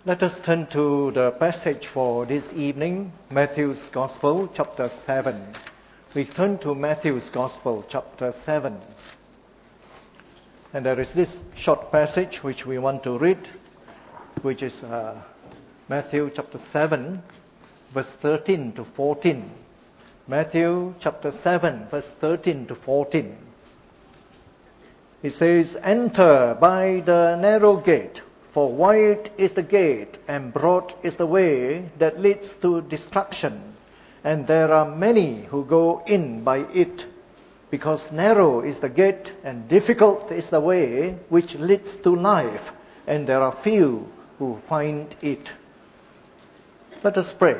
Let us turn to the passage for this evening, Matthew's Gospel, chapter 7. We turn to Matthew's Gospel, chapter 7. And there is this short passage which we want to read, which is Matthew chapter 7, verse 13 to 14. Matthew chapter 7, verse 13 to 14. It says, "Enter by the narrow gate, for wide is the gate and broad is the way that leads to destruction, and there are many who go in by it. Because narrow is the gate and difficult is the way which leads to life, and there are few who find it." Let us pray.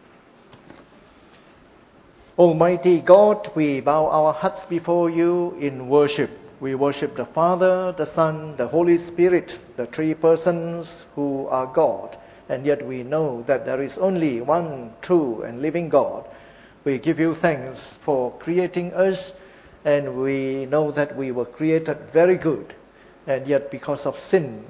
Almighty God, we bow our hearts before you in worship. We worship the Father, the Son, the Holy Spirit, the three persons who are God. And yet we know that there is only one true and living God. We give you thanks for creating us, and we know that we were created very good. And yet because of sin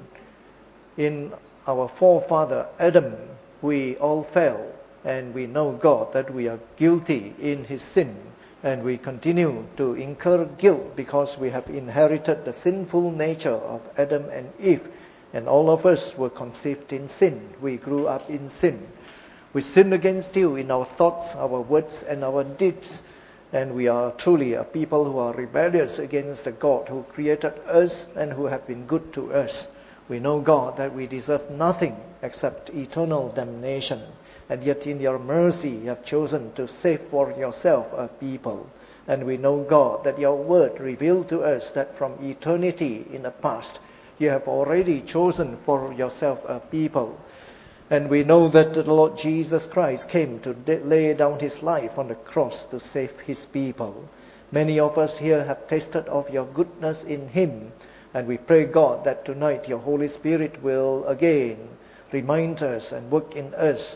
in our forefather Adam, we all fell. And we know, God, that we are guilty in his sin. And we continue to incur guilt because we have inherited the sinful nature of Adam and Eve. And all of us were conceived in sin. We grew up in sin. We sinned against you in our thoughts, our words, and our deeds. And we are truly a people who are rebellious against the God who created us and who have been good to us. We know, God, that we deserve nothing except eternal damnation. And yet in your mercy you have chosen to save for yourself a people. And we know, God, that your word revealed to us that from eternity in the past, you have already chosen for yourself a people. And we know that the Lord Jesus Christ came to lay down his life on the cross to save his people. Many of us here have tasted of your goodness in him. And we pray, God, that tonight your Holy Spirit will again remind us and work in us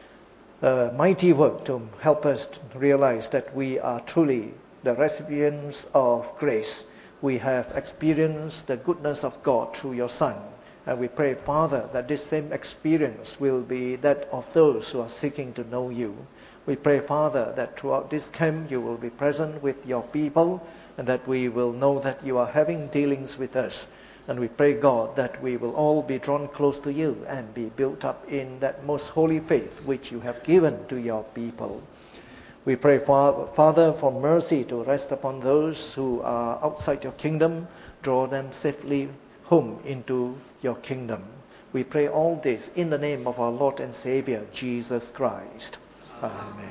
a mighty work to help us to realize that we are truly the recipients of grace. We have experienced the goodness of God through your Son. And we pray, Father, that this same experience will be that of those who are seeking to know you. We pray, Father, that throughout this camp you will be present with your people, and that we will know that you are having dealings with us. And we pray, God, that we will all be drawn close to you and be built up in that most holy faith which you have given to your people. We pray, Father, for mercy to rest upon those who are outside your kingdom. Draw them safely home into your kingdom. We pray all this in the name of our Lord and Savior, Jesus Christ. Amen.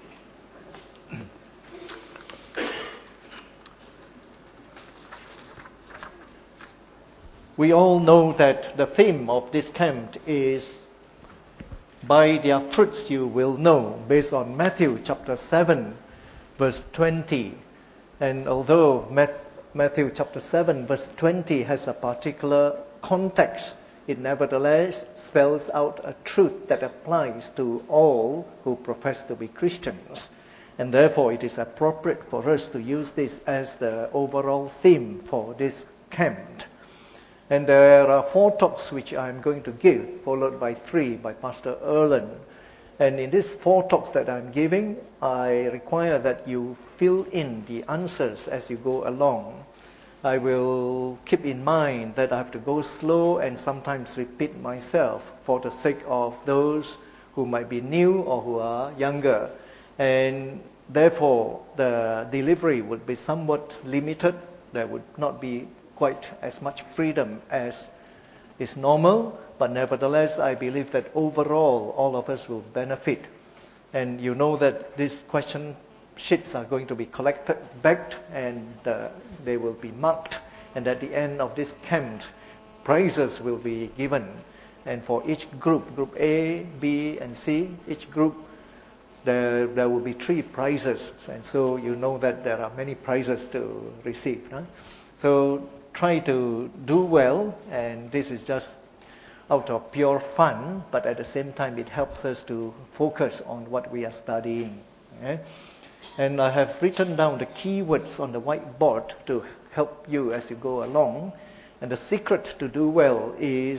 We all know that the theme of this camp is "By their fruits you will know," based on Matthew chapter 7, verse 20. And although Matthew chapter 7, verse 20 has a particular context, it nevertheless spells out a truth that applies to all who profess to be Christians. And therefore it is appropriate for us to use this as the overall theme for this camp. And there are 4 talks which I'm going to give, followed by 3 by Pastor Erlen. And in these 4 talks that I'm giving, I require that you fill in the answers as you go along. I will keep in mind that I have to go slow and sometimes repeat myself for the sake of those who might be new or who are younger. And therefore, the delivery would be somewhat limited. There would not be quite as much freedom as is normal, but nevertheless, I believe that overall, all of us will benefit. And you know that these question sheets are going to be collected back, and they will be marked. And at the end of this camp, prizes will be given. And for each group, group A, B, and C, each group, there will be 3 prizes. And so you know that there are many prizes to receive. Huh? So try to do well, and this is just out of pure fun, but at the same time it helps us to focus on what we are studying. Okay? And I have written down the keywords on the whiteboard to help you as you go along. And the secret to do well is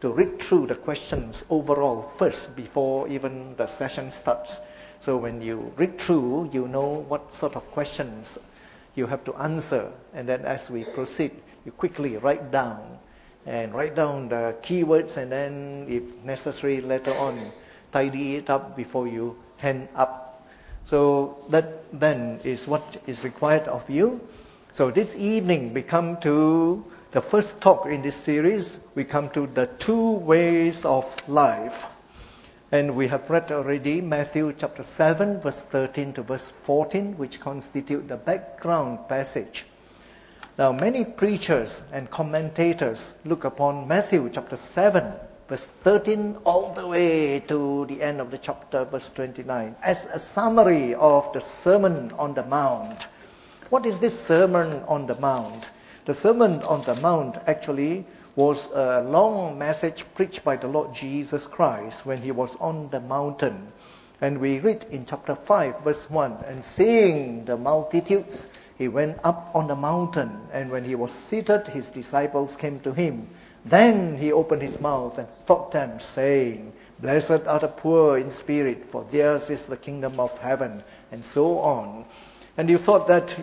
to read through the questions overall first before even the session starts. So when you read through, you know what sort of questions you have to answer. And then as we proceed, you quickly write down the keywords, and then if necessary later on, tidy it up before you hand up. So that then is what is required of you. So this evening we come to the first talk in this series. We come to the two ways of life. And we have read already Matthew chapter 7, verse 13 to verse 14, which constitute the background passage. Now, many preachers and commentators look upon Matthew chapter 7, verse 13, all the way to the end of the chapter, verse 29, as a summary of the Sermon on the Mount. What is this Sermon on the Mount? The Sermon on the Mount actually was a long message preached by the Lord Jesus Christ when he was on the mountain. And we read in chapter 5, verse 1, and seeing the multitudes, he went up on the mountain, and when he was seated, his disciples came to him. Then he opened his mouth and taught them, saying, Blessed are the poor in spirit, for theirs is the kingdom of heaven, and so on. And you thought that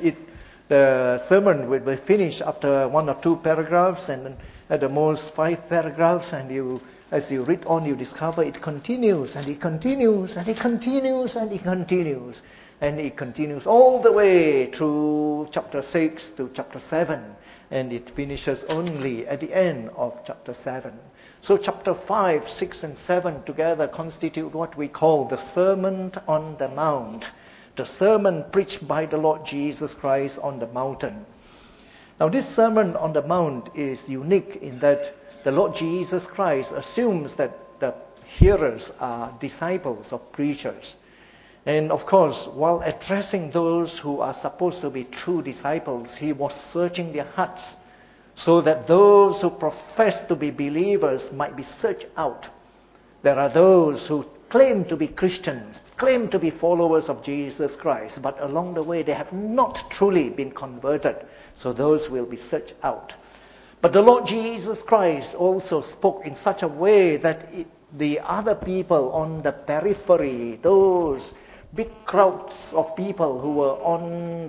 the sermon would be finished after one or two paragraphs, and at the most 5 paragraphs, and as you read on, you discover it continues, and it continues, and it continues, and it continues. And it continues all the way through chapter 6 to chapter 7, and it finishes only at the end of chapter 7. So chapter 5, 6, and 7 together constitute what we call the Sermon on the Mount, the sermon preached by the Lord Jesus Christ on the mountain. Now, this Sermon on the Mount is unique in that the Lord Jesus Christ assumes that the hearers are disciples of preachers. And of course, while addressing those who are supposed to be true disciples, he was searching their hearts so that those who profess to be believers might be searched out. There are those who claim to be Christians, claim to be followers of Jesus Christ, but along the way they have not truly been converted. So those will be searched out. But the Lord Jesus Christ also spoke in such a way that the other people on the periphery, those big crowds of people who were on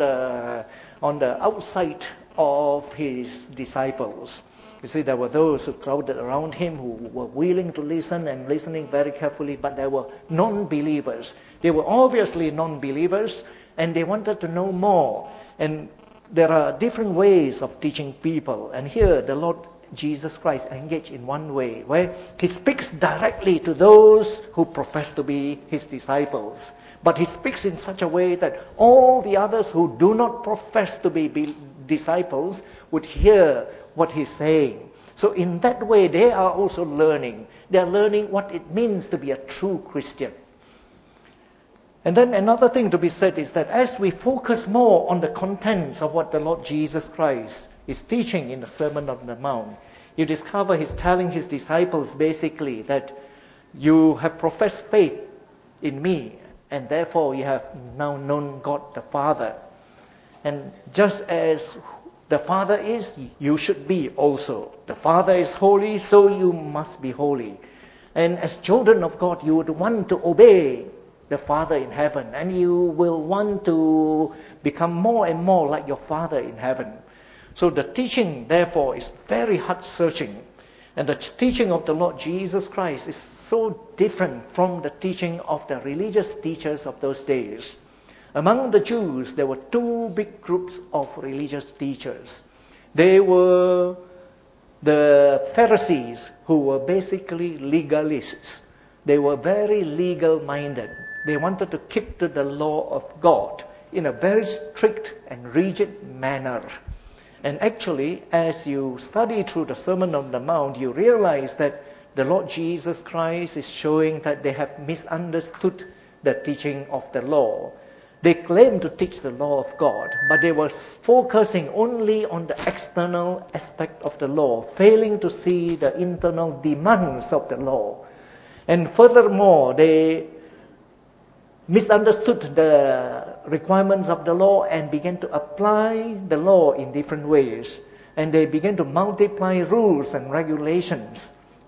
the outside of his disciples. You see, there were those who crowded around him who were willing to listen and listening very carefully, but there were non-believers. They were obviously non-believers, and they wanted to know more. And there are different ways of teaching people. And here the Lord Jesus Christ engaged in one way, where he speaks directly to those who profess to be his disciples. But he speaks in such a way that all the others who do not profess to be disciples would hear what he's saying. So in that way, they are also learning. They are learning what it means to be a true Christian. And then another thing to be said is that as we focus more on the contents of what the Lord Jesus Christ is teaching in the Sermon on the Mount, you discover he's telling his disciples basically that you have professed faith in me, and therefore you have now known God the Father. And just as the Father is, you should be also. The Father is holy, so you must be holy. And as children of God, you would want to obey the Father in heaven, and you will want to become more and more like your Father in heaven. So the teaching, therefore, is very heart-searching. And the teaching of the Lord Jesus Christ is so different from the teaching of the religious teachers of those days. Among the Jews, there were 2 big groups of religious teachers. They were the Pharisees, who were basically legalists. They were very legal-minded. They wanted to keep to the law of God in a very strict and rigid manner. And actually, as you study through the Sermon on the Mount, you realize that the Lord Jesus Christ is showing that they have misunderstood the teaching of the law. They claim to teach the law of God, but they were focusing only on the external aspect of the law, failing to see the internal demands of the law. And furthermore, they misunderstood the requirements of the law and began to apply the law in different ways. And they began to multiply rules and regulations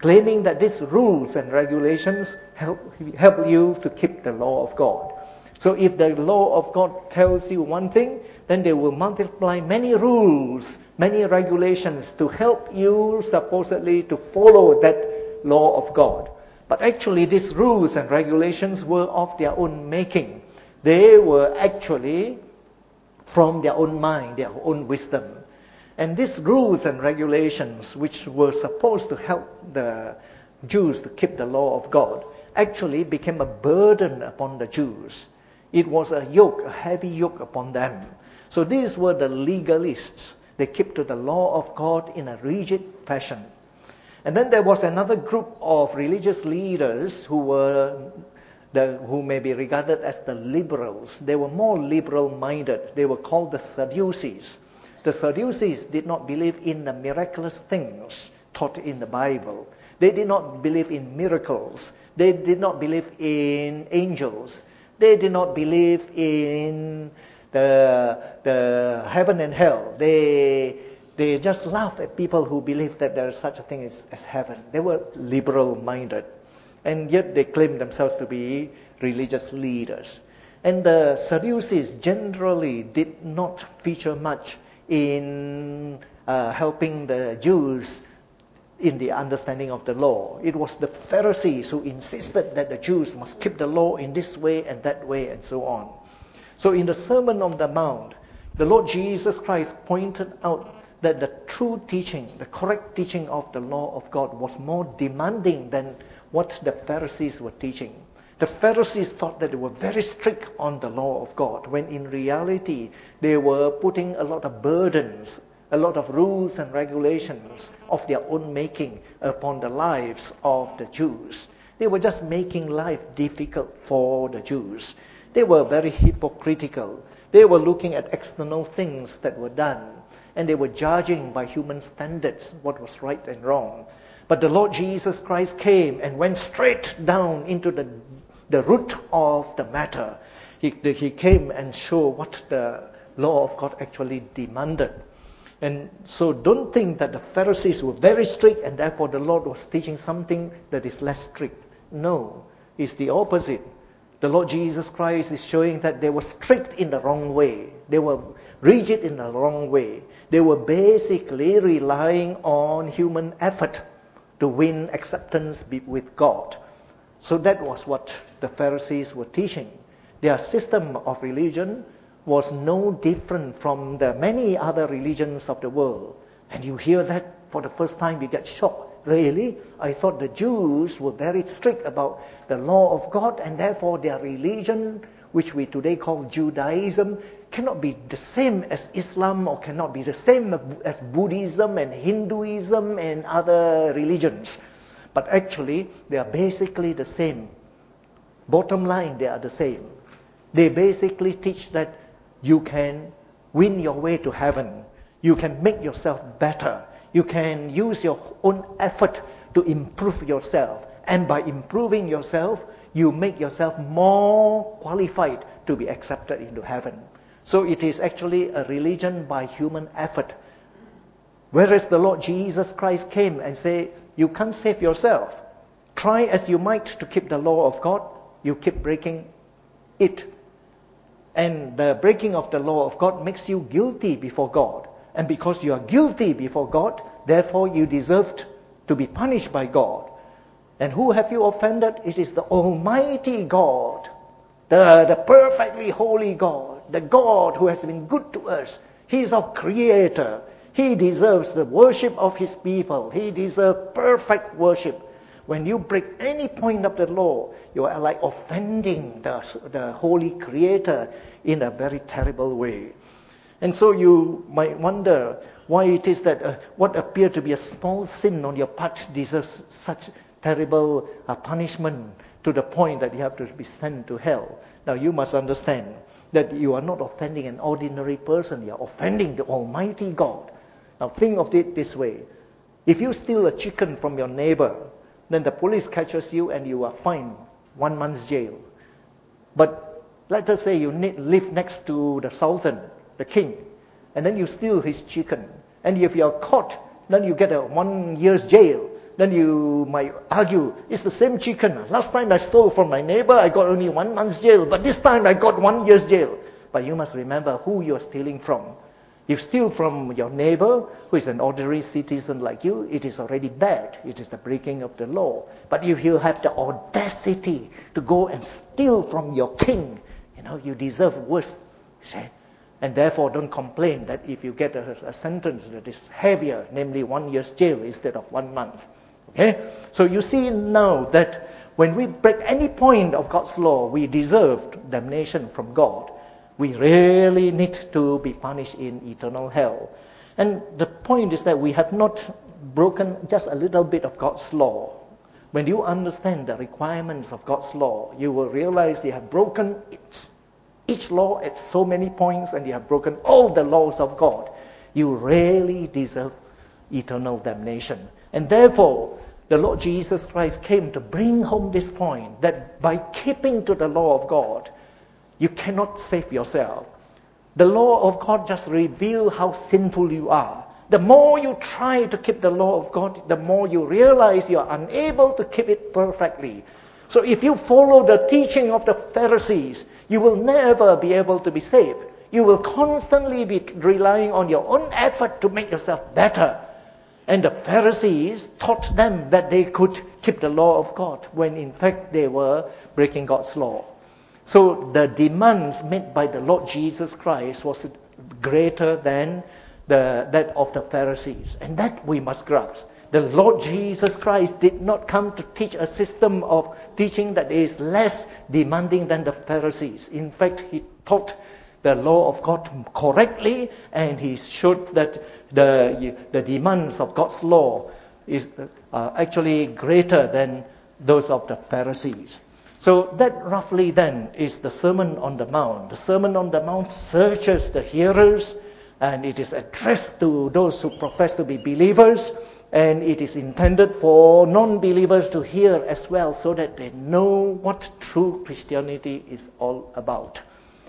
claiming that these rules and regulations help you to keep the law of God. So if the law of God tells you one thing, then they will multiply many rules, many regulations to help you supposedly to follow that law of God. But actually these rules and regulations were of their own making. They were actually from their own mind, their own wisdom. And these rules and regulations, which were supposed to help the Jews to keep the law of God, actually became a burden upon the Jews. It was a yoke, a heavy yoke upon them. So these were the legalists. They kept to the law of God in a rigid fashion. And then there was another group of religious leaders who may be regarded as the liberals. They were more liberal-minded. They were called the Sadducees. The Sadducees did not believe in the miraculous things taught in the Bible. They did not believe in miracles. They did not believe in angels. They did not believe in the heaven and hell. They just laughed at people who believed that there is such a thing as heaven. They were liberal-minded. And yet they claimed themselves to be religious leaders. And the Sadducees generally did not feature much in helping the Jews in the understanding of the law. It was the Pharisees who insisted that the Jews must keep the law in this way and that way and so on. So in the Sermon on the Mount, the Lord Jesus Christ pointed out that the true teaching, the correct teaching of the law of God was more demanding than what the Pharisees were teaching. The Pharisees thought that they were very strict on the law of God, when in reality they were putting a lot of burdens, a lot of rules and regulations of their own making upon the lives of the Jews. They were just making life difficult for the Jews. They were very hypocritical. They were looking at external things that were done, and they were judging by human standards what was right and wrong. But the Lord Jesus Christ came and went straight down into the root of the matter. He came and showed what the law of God actually demanded. And so don't think that the Pharisees were very strict and therefore the Lord was teaching something that is less strict. No, it's the opposite. The Lord Jesus Christ is showing that they were strict in the wrong way. They were rigid in the wrong way. They were basically relying on human effort to win acceptance with God. So that was what the Pharisees were teaching. Their system of religion was no different from the many other religions of the world. And you hear that for the first time, you get shocked. Really? I thought the Jews were very strict about the law of God, and therefore their religion, which we today call Judaism, cannot be the same as Islam or cannot be the same as Buddhism and Hinduism and other religions. But actually, they are basically the same. Bottom line, they are the same. They basically teach that you can win your way to heaven. You can make yourself better. You can use your own effort to improve yourself. And by improving yourself, you make yourself more qualified to be accepted into heaven. So it is actually a religion by human effort. Whereas the Lord Jesus Christ came and said, you can't save yourself. Try as you might to keep the law of God, you keep breaking it. And the breaking of the law of God makes you guilty before God. And because you are guilty before God, therefore you deserve to be punished by God. And who have you offended? It is the Almighty God, the perfectly holy God, the God who has been good to us. He is our Creator. He deserves the worship of His people. He deserves perfect worship. When you break any point of the law, you are like offending the Holy Creator in a very terrible way. And so you might wonder why it is that what appeared to be a small sin on your part deserves such terrible punishment to the point that you have to be sent to hell. Now you must understand that you are not offending an ordinary person. You are offending the Almighty God. Now think of it this way. If you steal a chicken from your neighbor, then the police catches you and you are fined 1 month's jail. But let us say you live next to the Sultan, the king, and then you steal his chicken. And if you are caught, then you get a 1 year's jail. then you might argue, it's the same chicken. Last time I stole from my neighbor, I got only 1 month's jail, but this time I got 1 year's jail. But you must remember who you are stealing from. If you steal from your neighbor, who is an ordinary citizen like you, it is already bad. It is the breaking of the law. But if you have the audacity to go and steal from your king, you deserve worse. See? And therefore, don't complain that if you get a sentence that is heavier, namely 1 year's jail instead of 1 month. Okay? So you see now that when we break any point of God's law, we deserve damnation from God. We really need to be punished in eternal hell. And the point is that we have not broken just a little bit of God's law. When you understand the requirements of God's law, you will realize you have broken each law at so many points, and you have broken all the laws of God. You really deserve eternal damnation. And therefore, the Lord Jesus Christ came to bring home this point, that by keeping to the law of God, you cannot save yourself. The law of God just reveals how sinful you are. The more you try to keep the law of God, the more you realize you are unable to keep it perfectly. So if you follow the teaching of the Pharisees, you will never be able to be saved. You will constantly be relying on your own effort to make yourself better. And the Pharisees taught them that they could keep the law of God, when in fact they were breaking God's law. So the demands made by the Lord Jesus Christ was greater than that of the Pharisees. And that we must grasp. The Lord Jesus Christ did not come to teach a system of teaching that is less demanding than the Pharisees. In fact, he taught the law of God correctly, and he showed that the demands of God's law is actually greater than those of the Pharisees. So that roughly then is the Sermon on the Mount. The Sermon on the Mount searches the hearers, and it is addressed to those who profess to be believers, and it is intended for non-believers to hear as well, so that they know what true Christianity is all about.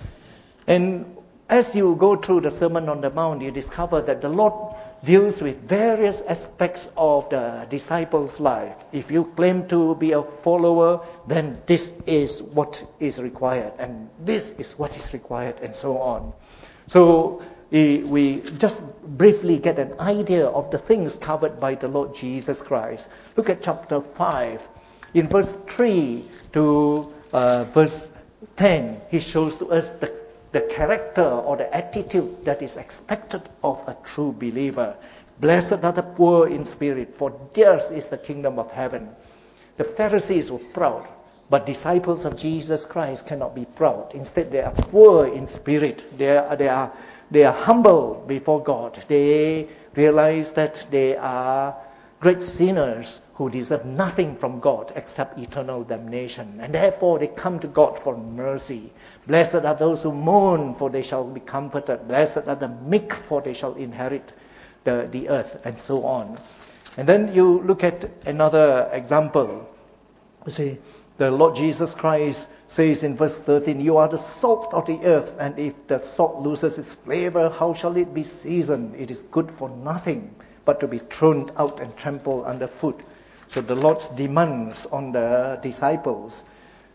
And as you go through the Sermon on the Mount, you discover that the Lord deals with various aspects of the disciples' life. If you claim to be a follower, then this is what is required, and this is what is required, and so on. So we just briefly get an idea of the things covered by the Lord Jesus Christ. Look at chapter 5. In verse 3 to verse 10, he shows to us the character or the attitude that is expected of a true believer. Blessed are the poor in spirit, for theirs is the kingdom of heaven. The Pharisees were proud, but disciples of Jesus Christ cannot be proud. Instead, they are poor in spirit. They are humble before God. They realize that they are great sinners who deserve nothing from God except eternal damnation. And therefore they come to God for mercy. Blessed are those who mourn, for they shall be comforted. Blessed are the meek, for they shall inherit the earth, and so on. And then you look at another example. You see, the Lord Jesus Christ says in verse 13, you are the salt of the earth, and if the salt loses its flavor, how shall it be seasoned? It is good for nothing but to be thrown out and trampled underfoot. So the Lord's demands on the disciples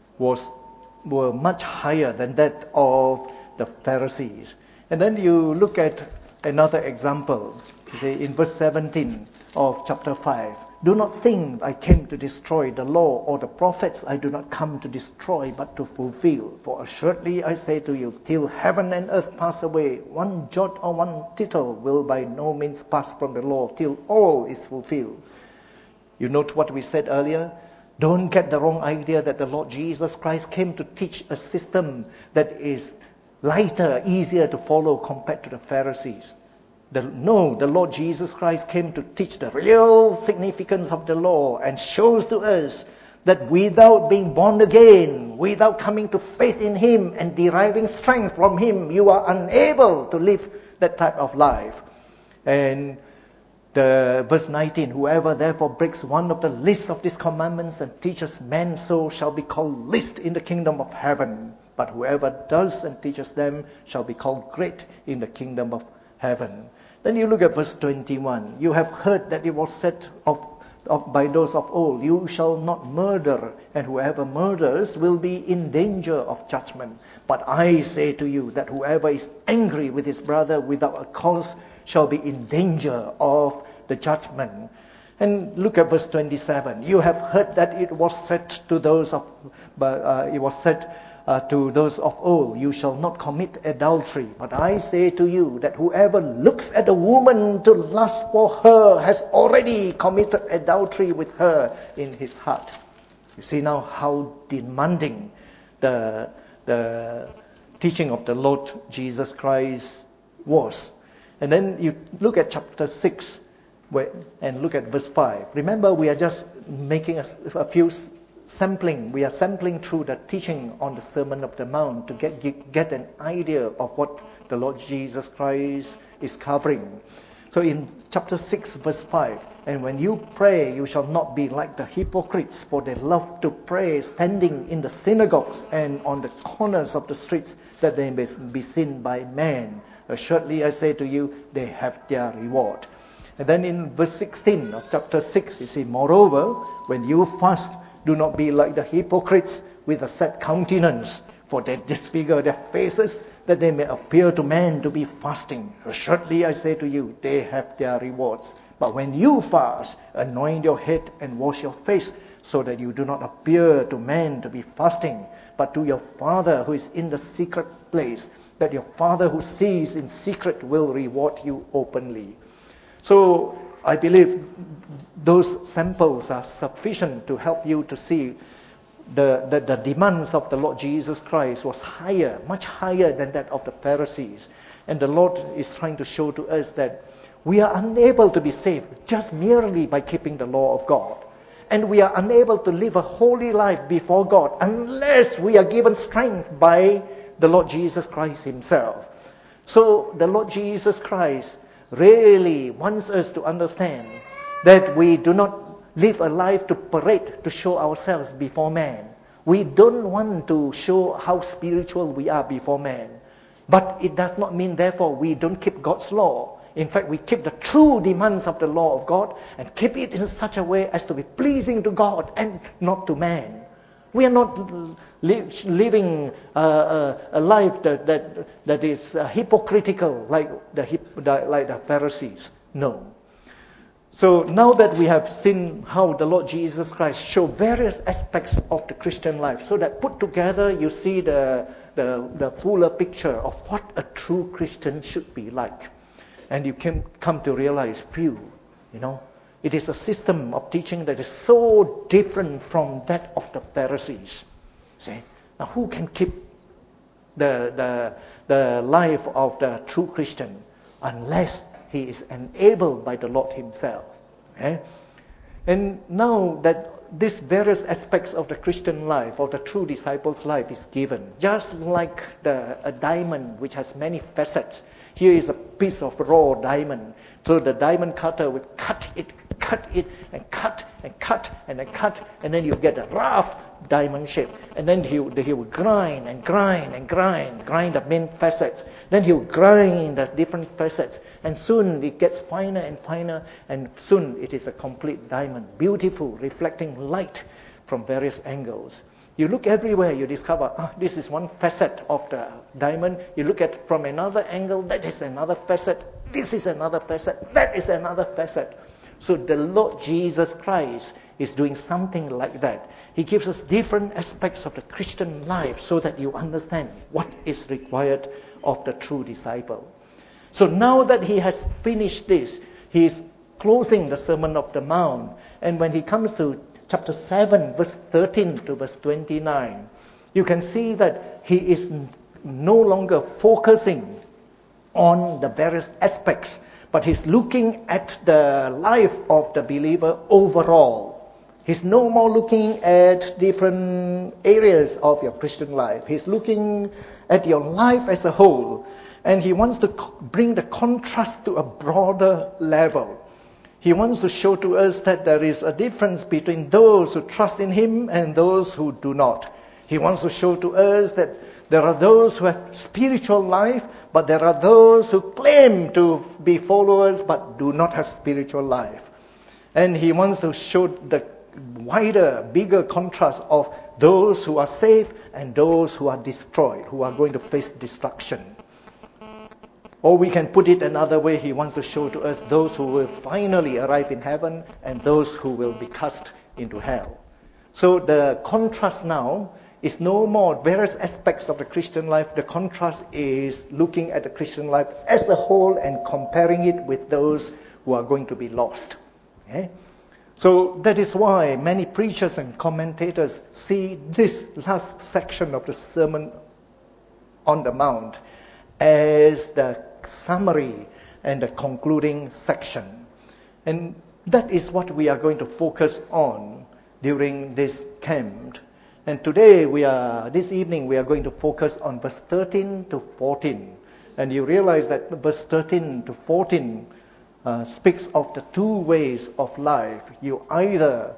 were much higher than that of the Pharisees. And then you look at another example. You see, in verse 17 of chapter 5, do not think I came to destroy the law or the prophets. I do not come to destroy, but to fulfill. For assuredly I say to you, till heaven and earth pass away, one jot or one tittle will by no means pass from the law, till all is fulfilled. You note what we said earlier? Don't get the wrong idea that the Lord Jesus Christ came to teach a system that is lighter, easier to follow compared to the Pharisees. The Lord Jesus Christ came to teach the real significance of the law, and shows to us that without being born again, without coming to faith in Him and deriving strength from Him, you are unable to live that type of life. And verse 19, whoever therefore breaks one of the least of these commandments and teaches men so shall be called least in the kingdom of heaven. But whoever does and teaches them shall be called great in the kingdom of heaven. Then you look at verse 21. You have heard that it was said of by those of old, you shall not murder, and whoever murders will be in danger of judgment. But I say to you that whoever is angry with his brother without a cause shall be in danger of the judgment. And look at verse 27. You have heard that it was said to those of old, you shall not commit adultery. But I say to you that whoever looks at a woman to lust for her has already committed adultery with her in his heart. You see now how demanding the teaching of the Lord Jesus Christ was. And then you look at chapter 6 and look at verse 5. Remember, we are just making a few sampling. We are sampling through the teaching on the Sermon of the Mount to get an idea of what the Lord Jesus Christ is covering. So in chapter 6, verse 5, and when you pray, you shall not be like the hypocrites, for they love to pray standing in the synagogues and on the corners of the streets, that they may be seen by men. Assuredly, I say to you, they have their reward. And then in verse 16 of chapter 6, you see, moreover, when you fast, do not be like the hypocrites with a set countenance, for they disfigure their faces, that they may appear to men to be fasting. Assuredly, I say to you, they have their rewards. But when you fast, anoint your head and wash your face, so that you do not appear to men to be fasting, but to your Father who is in the secret place, that your Father who sees in secret will reward you openly. So I believe those samples are sufficient to help you to see the demands of the Lord Jesus Christ was higher, much higher than that of the Pharisees. And the Lord is trying to show to us that we are unable to be saved just merely by keeping the law of God. And we are unable to live a holy life before God unless we are given strength by the Lord Jesus Christ himself. So the Lord Jesus Christ really wants us to understand that we do not live a life to parade, to show ourselves before man. We don't want to show how spiritual we are before man. But it does not mean, therefore, we don't keep God's law. In fact, we keep the true demands of the law of God and keep it in such a way as to be pleasing to God and not to man. We are not living a life that is hypocritical like the Pharisees. No. So now that we have seen how the Lord Jesus Christ showed various aspects of the Christian life, so that put together you see the fuller picture of what a true Christian should be like. And you can come to realize, it is a system of teaching that is so different from that of the Pharisees. See? Now who can keep the life of the true Christian unless he is enabled by the Lord himself? Okay? And now that these various aspects of the Christian life, of the true disciple's life is given, just like a diamond which has many facets. Here is a piece of raw diamond. So the diamond cutter will cut it, and cut, and then you get a rough diamond shape. And then he will grind the main facets. Then he will grind the different facets. And soon it gets finer and finer, and soon it is a complete diamond. Beautiful, reflecting light from various angles. You look everywhere, you discover, this is one facet of the diamond. You look at from another angle, that is another facet. This is another facet. That is another facet. So the Lord Jesus Christ is doing something like that. He gives us different aspects of the Christian life so that you understand what is required of the true disciple. So now that he has finished this, he is closing the Sermon of the Mount. And when he comes to chapter 7, verse 13 to verse 29, you can see that he is no longer focusing on the various aspects, but he's looking at the life of the believer overall. He's no more looking at different areas of your Christian life. He's looking at your life as a whole. And he wants to bring the contrast to a broader level. He wants to show to us that there is a difference between those who trust in him and those who do not. He wants to show to us that there are those who have spiritual life, but there are those who claim to be followers but do not have spiritual life. And he wants to show the wider, bigger contrast of those who are saved and those who are destroyed, who are going to face destruction. Or we can put it another way, he wants to show to us those who will finally arrive in heaven and those who will be cast into hell. So the contrast now is no more various aspects of the Christian life. The contrast is looking at the Christian life as a whole and comparing it with those who are going to be lost. Okay? So that is why many preachers and commentators see this last section of the Sermon on the Mount as the summary and the concluding section. And that is what we are going to focus on during this camp. And today this evening we are going to focus on verse 13 to 14. And you realize that verse 13 to 14 speaks of the two ways of life. You either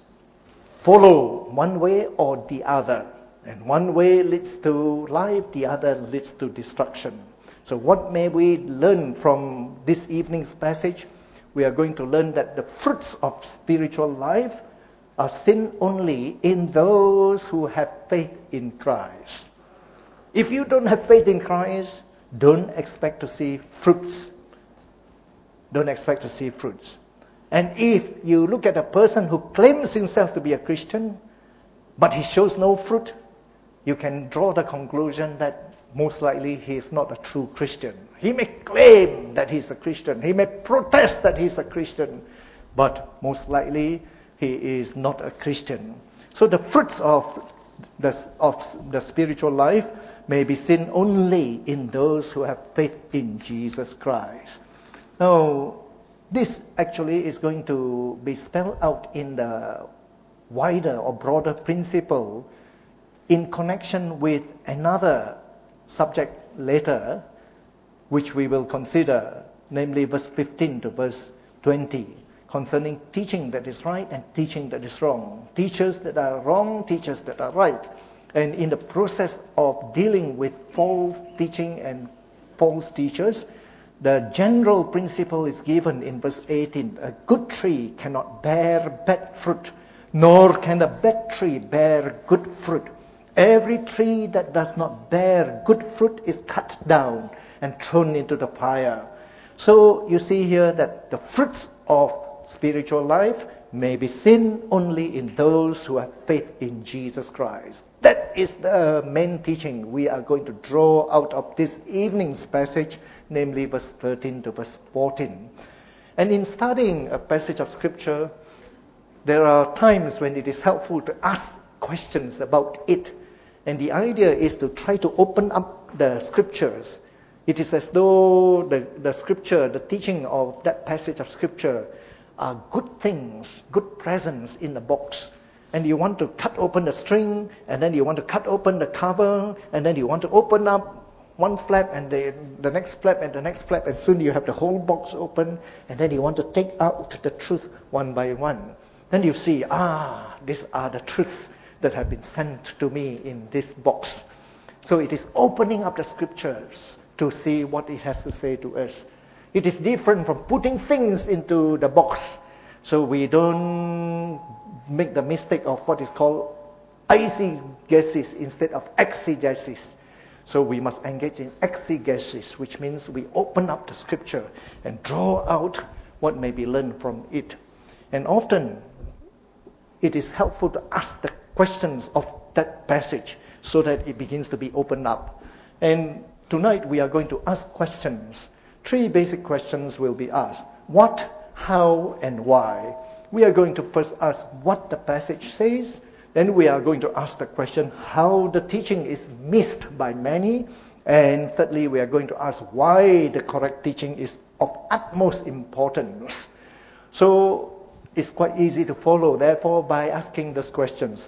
follow one way or the other. And one way leads to life, the other leads to destruction. So what may we learn from this evening's passage? We are going to learn that the fruits of spiritual life are seen only in those who have faith in Christ. If you don't have faith in Christ, don't expect to see fruits. Don't expect to see fruits. And if you look at a person who claims himself to be a Christian, but he shows no fruit, you can draw the conclusion that most likely he is not a true Christian. He may claim that he's a Christian. He may protest that he's a Christian, but most likely he is not a Christian. So the fruits of the spiritual life may be seen only in those who have faith in Jesus Christ. Now, this actually is going to be spelled out in the wider or broader principle in connection with another subject later, which we will consider, namely verse 15 to verse 20, concerning teaching that is right and teaching that is wrong. Teachers that are wrong, teachers that are right. And in the process of dealing with false teaching and false teachers, the general principle is given in verse 18. A good tree cannot bear bad fruit, nor can a bad tree bear good fruit. Every tree that does not bear good fruit is cut down and thrown into the fire. So you see here that the fruits of spiritual life may be seen only in those who have faith in Jesus Christ. That is the main teaching we are going to draw out of this evening's passage, namely verse 13 to verse 14. And in studying a passage of Scripture, there are times when it is helpful to ask questions about it. And the idea is to try to open up the Scriptures. It is as though the Scripture, the teaching of that passage of Scripture are good things, good presents in a box. And you want to cut open the string, and then you want to cut open the cover, and then you want to open up one flap and the next flap and the next flap, and soon you have the whole box open, and then you want to take out the truth one by one. Then you see, these are the truths that have been sent to me in this box. So it is opening up the Scriptures to see what it has to say to us. It is different from putting things into the box. So we don't make the mistake of what is called eisegesis instead of exegesis. So we must engage in exegesis, which means we open up the Scripture and draw out what may be learned from it. And often it is helpful to ask the questions of that passage so that it begins to be opened up. And tonight we are going to ask questions. 3 basic questions will be asked. What, how, and why. We are going to first ask what the passage says. Then we are going to ask the question how the teaching is missed by many. And thirdly, we are going to ask why the correct teaching is of utmost importance. So it's quite easy to follow, therefore, by asking those questions.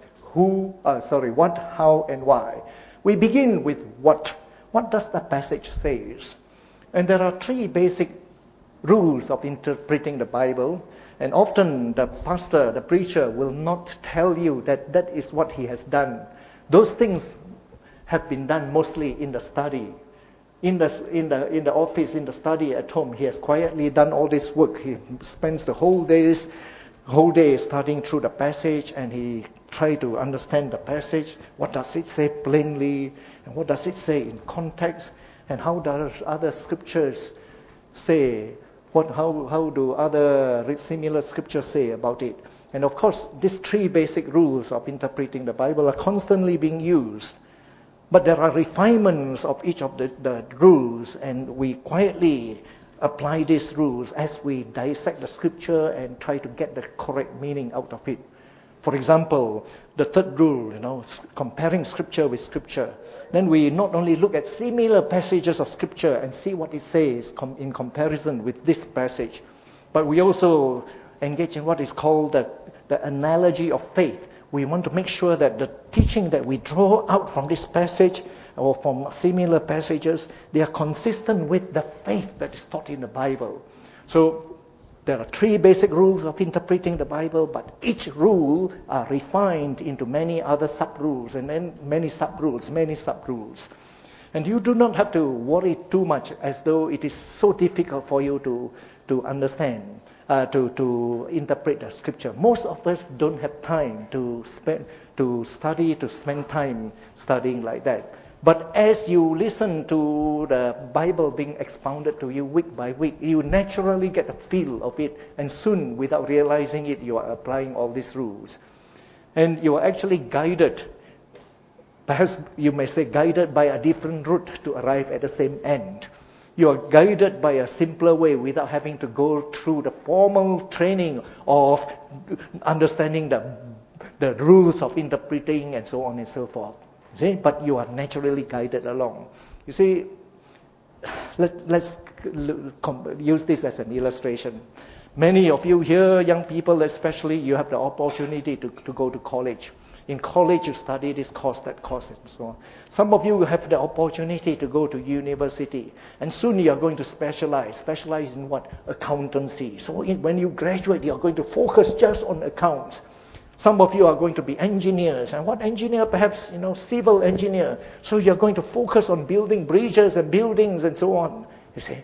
What, how, and why. We begin with what. What does the passage say? And there are 3 basic rules of interpreting the Bible. And often the pastor, the preacher, will not tell you that that is what he has done. Those things have been done mostly in the study. In the office, in the study at home, he has quietly done all this work. He spends the whole days whole day studying through the passage, and he tried to understand the passage. What does it say plainly? And what does it say in context? And how does other scriptures say? How do other similar scriptures say about it? And of course, these 3 basic rules of interpreting the Bible are constantly being used. But there are refinements of each of the rules, and we quietly apply these rules as we dissect the scripture and try to get the correct meaning out of it. For example, the 3rd rule, comparing scripture with scripture. Then we not only look at similar passages of scripture and see what it says in comparison with this passage, but we also engage in what is called the analogy of faith. We want to make sure that the teaching that we draw out from this passage or from similar passages, they are consistent with the faith that is taught in the Bible. So there are 3 basic rules of interpreting the Bible, but each rule are refined into many other sub-rules, and then many sub-rules. And you do not have to worry too much as though it is so difficult for you to understand, to interpret the scripture. Most of us don't have time to spend time studying like that. But as you listen to the Bible being expounded to you week by week, you naturally get a feel of it, and soon, without realizing it, you are applying all these rules. And you are actually guided, perhaps you may say guided by a different route to arrive at the same end. You are guided by a simpler way without having to go through the formal training of understanding the rules of interpreting and so on and so forth. See? But you are naturally guided along. You see, let's use this as an illustration. Many of you here, young people especially, you have the opportunity to go to college. In college, you study this course, that course, and so on. Some of you have the opportunity to go to university, and soon you are going to specialize. Specialize in what? Accountancy. So when you graduate, you are going to focus just on accounts. Some of you are going to be engineers, and what engineer? Perhaps, civil engineer. So you are going to focus on building bridges and buildings and so on, you see.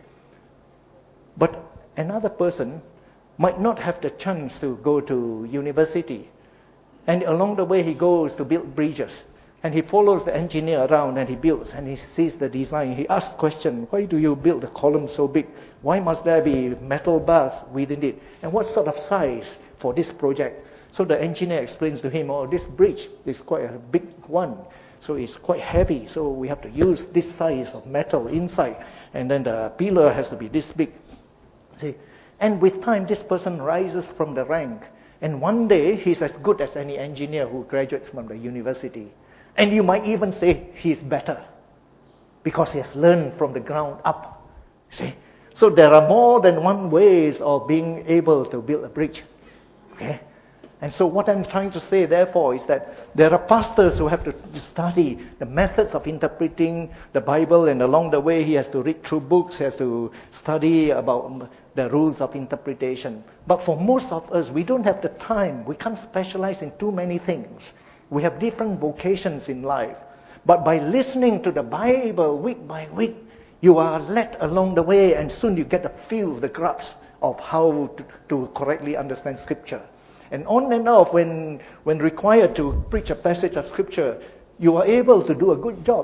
But another person might not have the chance to go to university. And along the way, he goes to build bridges. And he follows the engineer around and he builds and he sees the design. He asks question, why do you build the column so big? Why must there be metal bars within it? And what sort of size for this project? So the engineer explains to him, this bridge is quite a big one. So it's quite heavy. So we have to use this size of metal inside. And then the pillar has to be this big. See? And with time, this person rises from the rank. And one day, he's as good as any engineer who graduates from the university. And you might even say he's better because he has learned from the ground up. See? So there are more than one ways of being able to build a bridge. Okay? And so what I'm trying to say, therefore, is that there are pastors who have to study the methods of interpreting the Bible, and along the way he has to read through books, he has to study about the rules of interpretation. But for most of us, we don't have the time. We can't specialize in too many things. We have different vocations in life. But by listening to the Bible week by week, you are led along the way, and soon you get a feel, the grasp of how to correctly understand Scripture. And on and off, when required to preach a passage of Scripture, you are able to do a good job.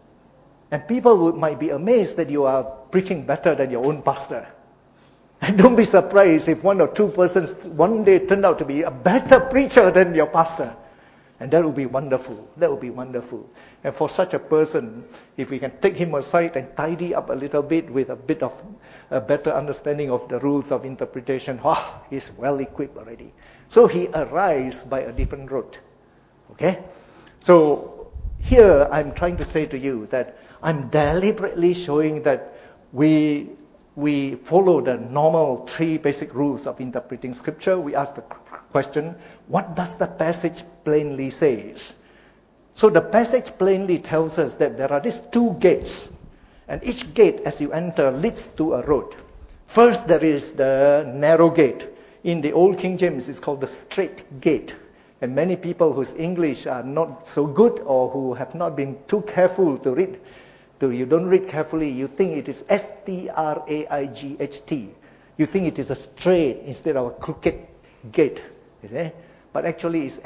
And people might be amazed that you are preaching better than your own pastor. And don't be surprised if one or two persons one day turn out to be a better preacher than your pastor. And that would be wonderful. That would be wonderful. And for such a person, if we can take him aside and tidy up a little bit with a bit of a better understanding of the rules of interpretation, he's well equipped already. So he arrives by a different route. Okay? So here I'm trying to say to you that I'm deliberately showing that we follow the normal 3 basic rules of interpreting Scripture. We ask the question, what does the passage plainly say? So the passage plainly tells us that there are these 2 gates. And each gate, as you enter, leads to a road. First, there is the narrow gate. In the Old King James, it's called the straight gate. And many people whose English are not so good or who have not been too careful to read, you don't read carefully, you think it is S-T-R-A-I-G-H-T. You think it is a straight instead of a crooked gate, you see? But actually it's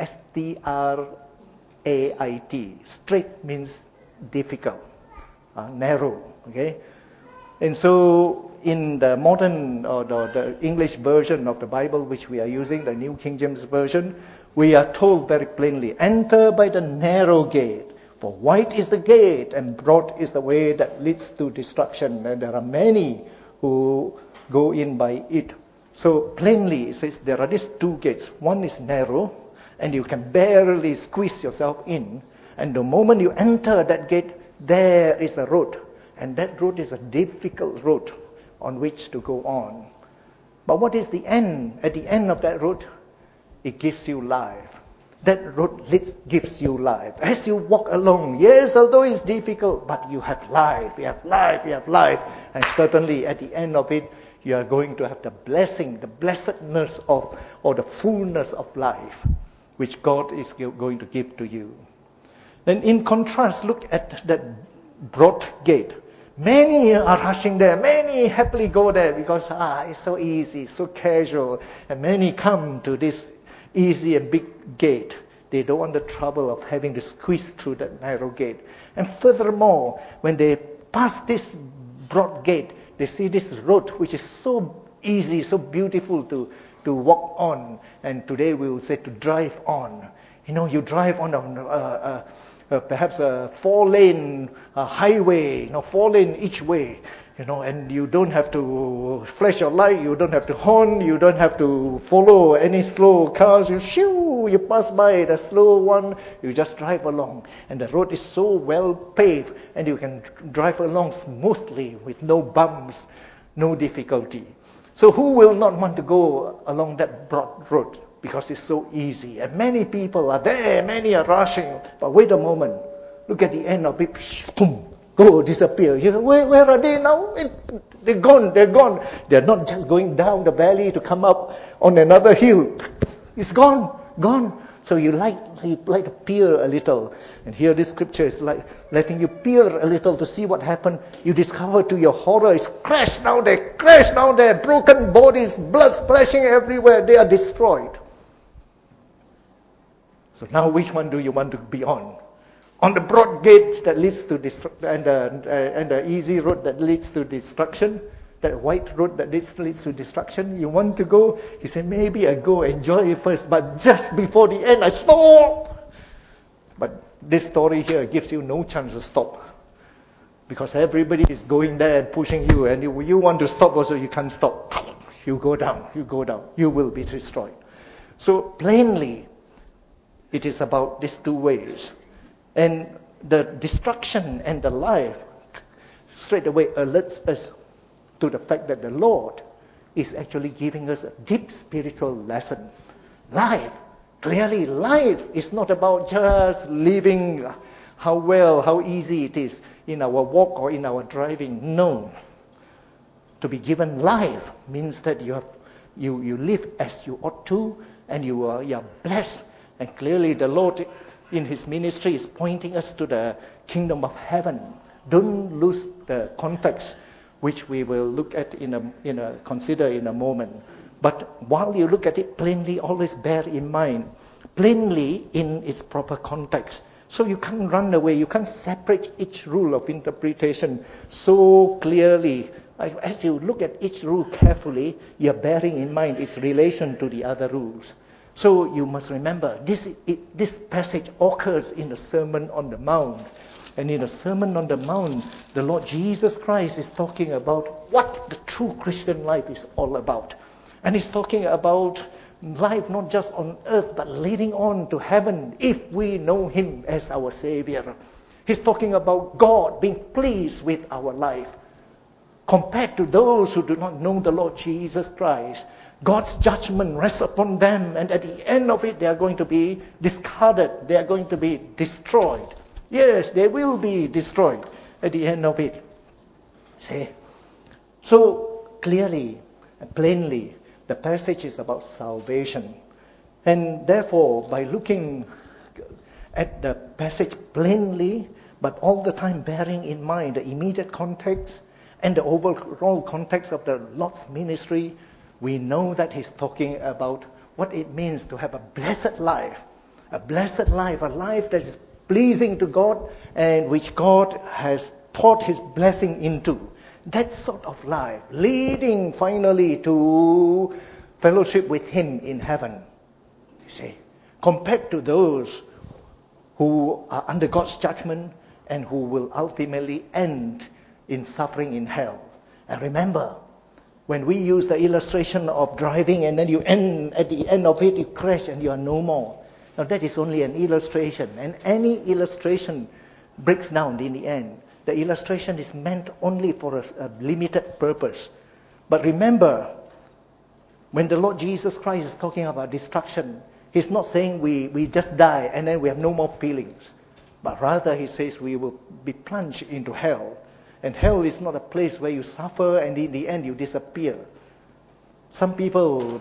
S-T-R-A-I-T. Straight means difficult, narrow, okay? And so in the modern or the English version of the Bible, which we are using, the New King James Version, we are told very plainly, enter by the narrow gate, for wide is the gate and broad is the way that leads to destruction, and there are many who go in by it. So plainly it says there are these two gates. One is narrow and you can barely squeeze yourself in, and the moment you enter that gate, there is a road, and that road is a difficult road on which to go on. But what is the end? At the end of that road, it gives you life. That road gives you life. As you walk along, yes, although it's difficult, but you have life, you have life, you have life. And certainly at the end of it, you are going to have the blessing, the blessedness of, or the fullness of life, which God is going to give to you. Then in contrast, look at that broad gate. Many are rushing there. Many happily go there because it's so easy, so casual. And many come to this easy and big gate. They don't want the trouble of having to squeeze through that narrow gate. And furthermore, when they pass this broad gate, they see this road which is so easy, so beautiful to walk on. And today we will say to drive on. You know, you drive on perhaps a 4-lane highway, 4-lane each way, and you don't have to flash your light, you don't have to horn, you don't have to follow any slow cars. You pass by the slow one, you just drive along. And the road is so well paved, and you can drive along smoothly with no bumps, no difficulty. So who will not want to go along that broad road? Because it's so easy. And many people are there, many are rushing. But wait a moment. Look at the end of it. Boom, go, disappear. You know, where are they now? They're gone. They're not just going down the valley to come up on another hill. It's gone. So you like to peer a little. And here this scripture is like letting you peer a little to see what happened. You discover to your horror, it's crashed down there, broken bodies, blood splashing everywhere. They are destroyed. So now which one do you want to be on? On the broad gate that leads to destruction, and the easy road that leads to destruction, that white road that leads to destruction, you want to go? You say, maybe I go enjoy it first, but just before the end I stop. But this story here gives you no chance to stop, because everybody is going there and pushing you, and you want to stop also, you can't stop. You go down, you will be destroyed. So plainly, it is about these two ways. And the destruction and the life straight away alerts us to the fact that the Lord is actually giving us a deep spiritual lesson. Life, clearly life is not about just living how well, how easy it is in our walk or in our driving. No. To be given life means that you live as you ought to, and you are blessed. And clearly the Lord in His ministry is pointing us to the kingdom of heaven. Don't lose the context, which we will look at consider in a moment. But while you look at it plainly, always bear in mind, plainly in its proper context. So you can't run away, you can't separate each rule of interpretation so clearly. As you look at each rule carefully, you're bearing in mind its relation to the other rules. So you must remember, this passage occurs in the Sermon on the Mount. And in the Sermon on the Mount, the Lord Jesus Christ is talking about what the true Christian life is all about. And He's talking about life not just on earth, but leading on to heaven if we know Him as our Savior. He's talking about God being pleased with our life. Compared to those who do not know the Lord Jesus Christ, God's judgment rests upon them, and at the end of it, they are going to be discarded. They are going to be destroyed. Yes, they will be destroyed at the end of it. See? So clearly and plainly, the passage is about salvation. And therefore, by looking at the passage plainly, but all the time bearing in mind the immediate context and the overall context of the Lord's ministry, we know that He's talking about what it means to have a blessed life. A blessed life, a life that is pleasing to God and which God has poured His blessing into. That sort of life, leading finally to fellowship with Him in heaven. You see, compared to those who are under God's judgment and who will ultimately end in suffering in hell. And remember, when we use the illustration of driving and then at the end of it you crash and you are no more. Now that is only an illustration, and any illustration breaks down in the end. The illustration is meant only for a limited purpose. But remember, when the Lord Jesus Christ is talking about destruction, He's not saying we just die and then we have no more feelings. But rather He says we will be plunged into hell. And hell is not a place where you suffer and in the end you disappear. Some people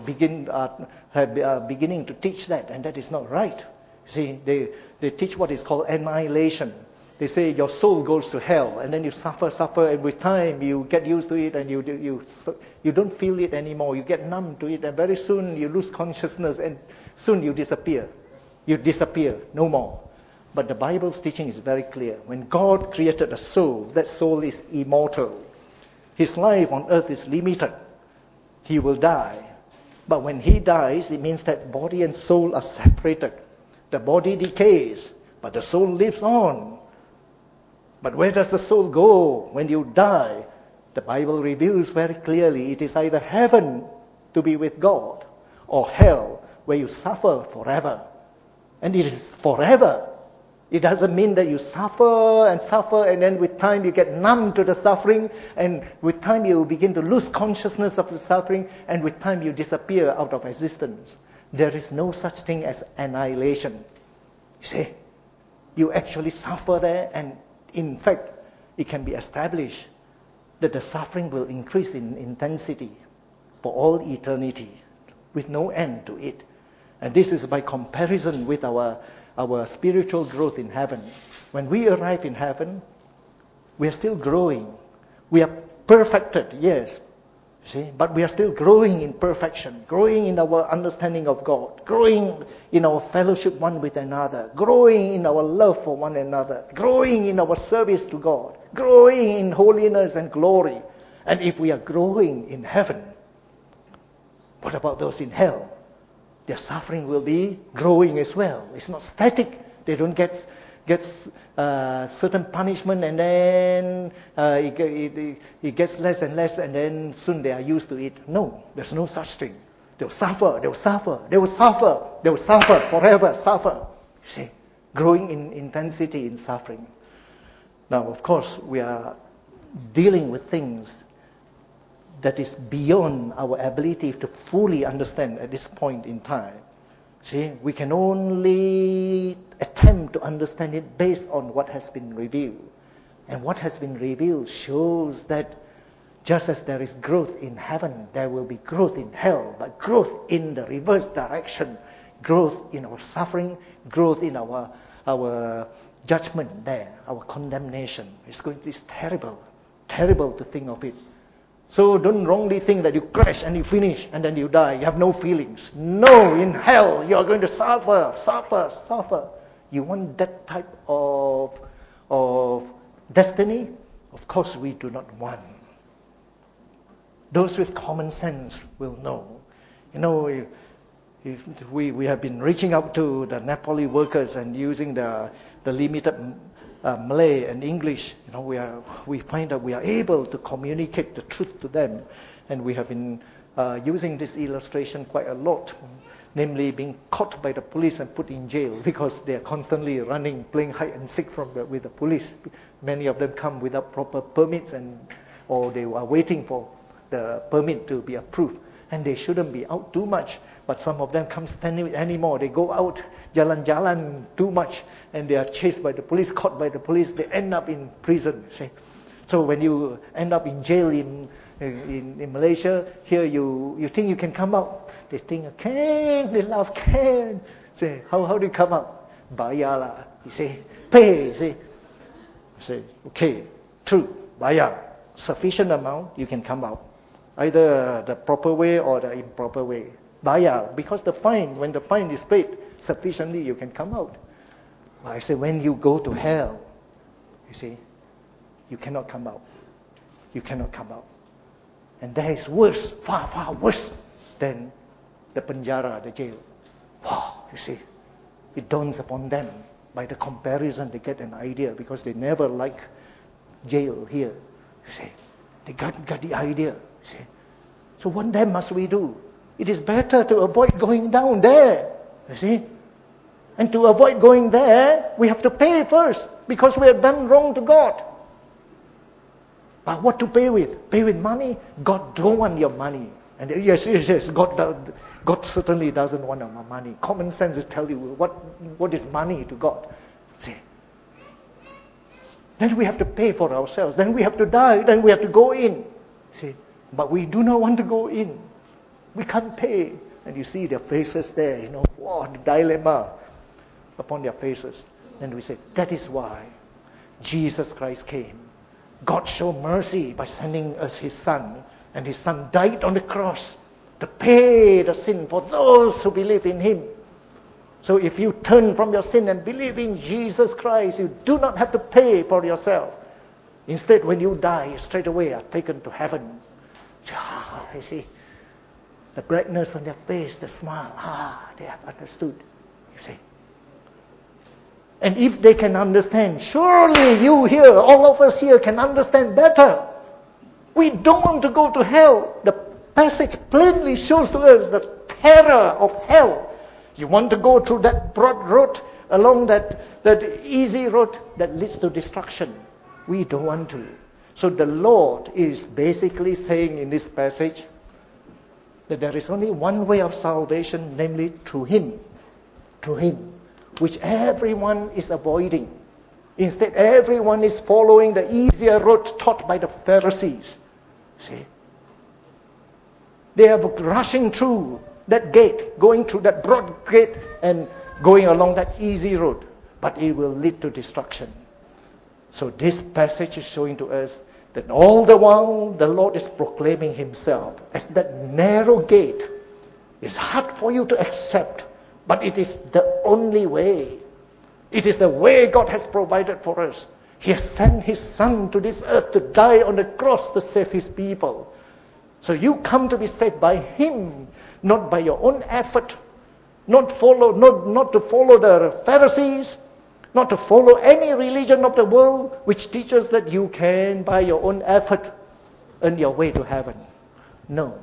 are beginning to teach that, and that is not right. See, they teach what is called annihilation. They say your soul goes to hell, and then you suffer, and with time you get used to it, and you don't feel it anymore. You get numb to it, and very soon you lose consciousness, and soon you disappear. You disappear, no more. But the Bible's teaching is very clear. When God created a soul, that soul is immortal. His life on earth is limited. He will die. But when He dies, it means that body and soul are separated. The body decays, but the soul lives on. But where does the soul go when you die? The Bible reveals very clearly it is either heaven to be with God or hell where you suffer forever. And it is forever. It doesn't mean that you suffer and then with time you get numb to the suffering, and with time you begin to lose consciousness of the suffering, and with time you disappear out of existence. There is no such thing as annihilation. You see, you actually suffer there, and in fact, it can be established that the suffering will increase in intensity for all eternity with no end to it. And this is by comparison with our spiritual growth in heaven. When we arrive in heaven, we are still growing. We are perfected, yes, see, but we are still growing in perfection, growing in our understanding of God, growing in our fellowship one with another, growing in our love for one another, growing in our service to God, growing in holiness and glory. And if we are growing in heaven, what about those in hell? Their suffering will be growing as well. It's not static. They don't get certain punishment and then it gets less and less, and then soon they are used to it. No, there's no such thing. They'll suffer forever, suffer. See, growing in intensity in suffering. Now, of course, we are dealing with things that is beyond our ability to fully understand at this point in time. See, we can only attempt to understand it based on what has been revealed. And what has been revealed shows that just as there is growth in heaven, there will be growth in hell, but growth in the reverse direction, growth in our suffering, growth in our judgment there, our condemnation. It's terrible to think of it. So don't wrongly think that you crash and you finish and then you die. You have no feelings. No, in hell you are going to suffer. You want that type of destiny? Of course we do not want. Those with common sense will know. You know, if we have been reaching out to the Nepali workers and using the limited Malay and English, you know, we find that we are able to communicate the truth to them, and we have been using this illustration quite a lot, namely being caught by the police and put in jail because they are constantly running, playing hide and seek with the police. Many of them come without proper permits, or they are waiting for the permit to be approved, and they shouldn't be out too much. But some of them can't stand it anymore. They go out, jalan-jalan too much, and they are chased by the police, caught by the police. They end up in prison. See? So when you end up in jail in Malaysia, here you think you can come out. They think, can, they laugh, can. Say, how do you come out? Bayar lah. You say, pay. You say, okay, true, bayar. Sufficient amount, you can come out. Either the proper way or the improper way. bayar, because when the fine is paid sufficiently, you can come out. But I say, when you go to hell, you see, you cannot come out. You cannot come out. And that is worse, far, far worse than the penjara, the jail. Wow, you see, it dawns upon them. By the comparison, they get an idea, because they never like jail here. You see, they got the idea. You see, so what then must we do? It is better to avoid going down there. You see, and to avoid going there, we have to pay first, because we have done wrong to God. But what to pay with? Pay with money? God don't want your money. And yes, God certainly doesn't want our money. Common sense will tell you what is money to God. See? Then we have to pay for ourselves. Then we have to die. Then we have to go in. See? But we do not want to go in. We can't pay. And you see their faces there, wow, the dilemma upon their faces. And we say, that is why Jesus Christ came. God showed mercy by sending us His Son. And His Son died on the cross to pay the sin for those who believe in Him. So if you turn from your sin and believe in Jesus Christ, you do not have to pay for yourself. Instead, when you die, straight away are taken to heaven. You see, the brightness on their face, the smile, they have understood. You see. And if they can understand, surely you here, all of us here can understand better. We don't want to go to hell. The passage plainly shows to us the terror of hell. You want to go through that broad road, along that easy road that leads to destruction. We don't want to. So the Lord is basically saying in this passage that there is only one way of salvation, namely through Him. Through Him. Which everyone is avoiding. Instead, everyone is following the easier road taught by the Pharisees. See? They are rushing through that gate, going through that broad gate and going along that easy road. But it will lead to destruction. So this passage is showing to us that all the while the Lord is proclaiming Himself as that narrow gate. It's hard for you to accept. But it is the only way. It is the way God has provided for us. He has sent His Son to this earth to die on the cross to save His people. So you come to be saved by Him, not by your own effort, not to follow the Pharisees, not to follow any religion of the world which teaches that you can, by your own effort, earn your way to heaven. No.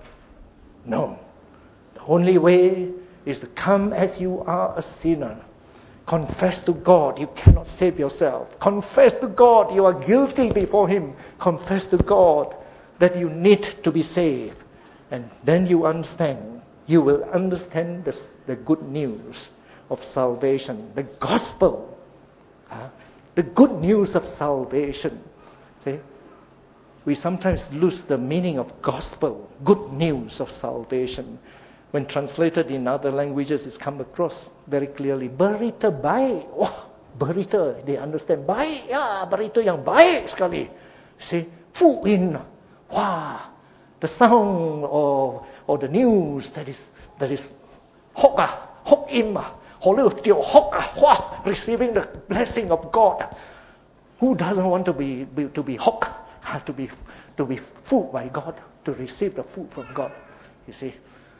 The only way is to come as you are, a sinner. Confess to God you cannot save yourself. Confess to God you are guilty before Him. Confess to God that you need to be saved. And then you will understand the good news of salvation, the gospel. The good news of salvation. See? We sometimes lose the meaning of gospel, good news of salvation. When translated in other languages, it's come across very clearly. Berita baik. Wah, berita, they understand. Baik, ya, berita yang baik sekali. See, fuin. Wow, the sound of the news that is hok im, receiving the blessing of God. Who doesn't want to be hok, to be food by God, to receive the food from God? You see.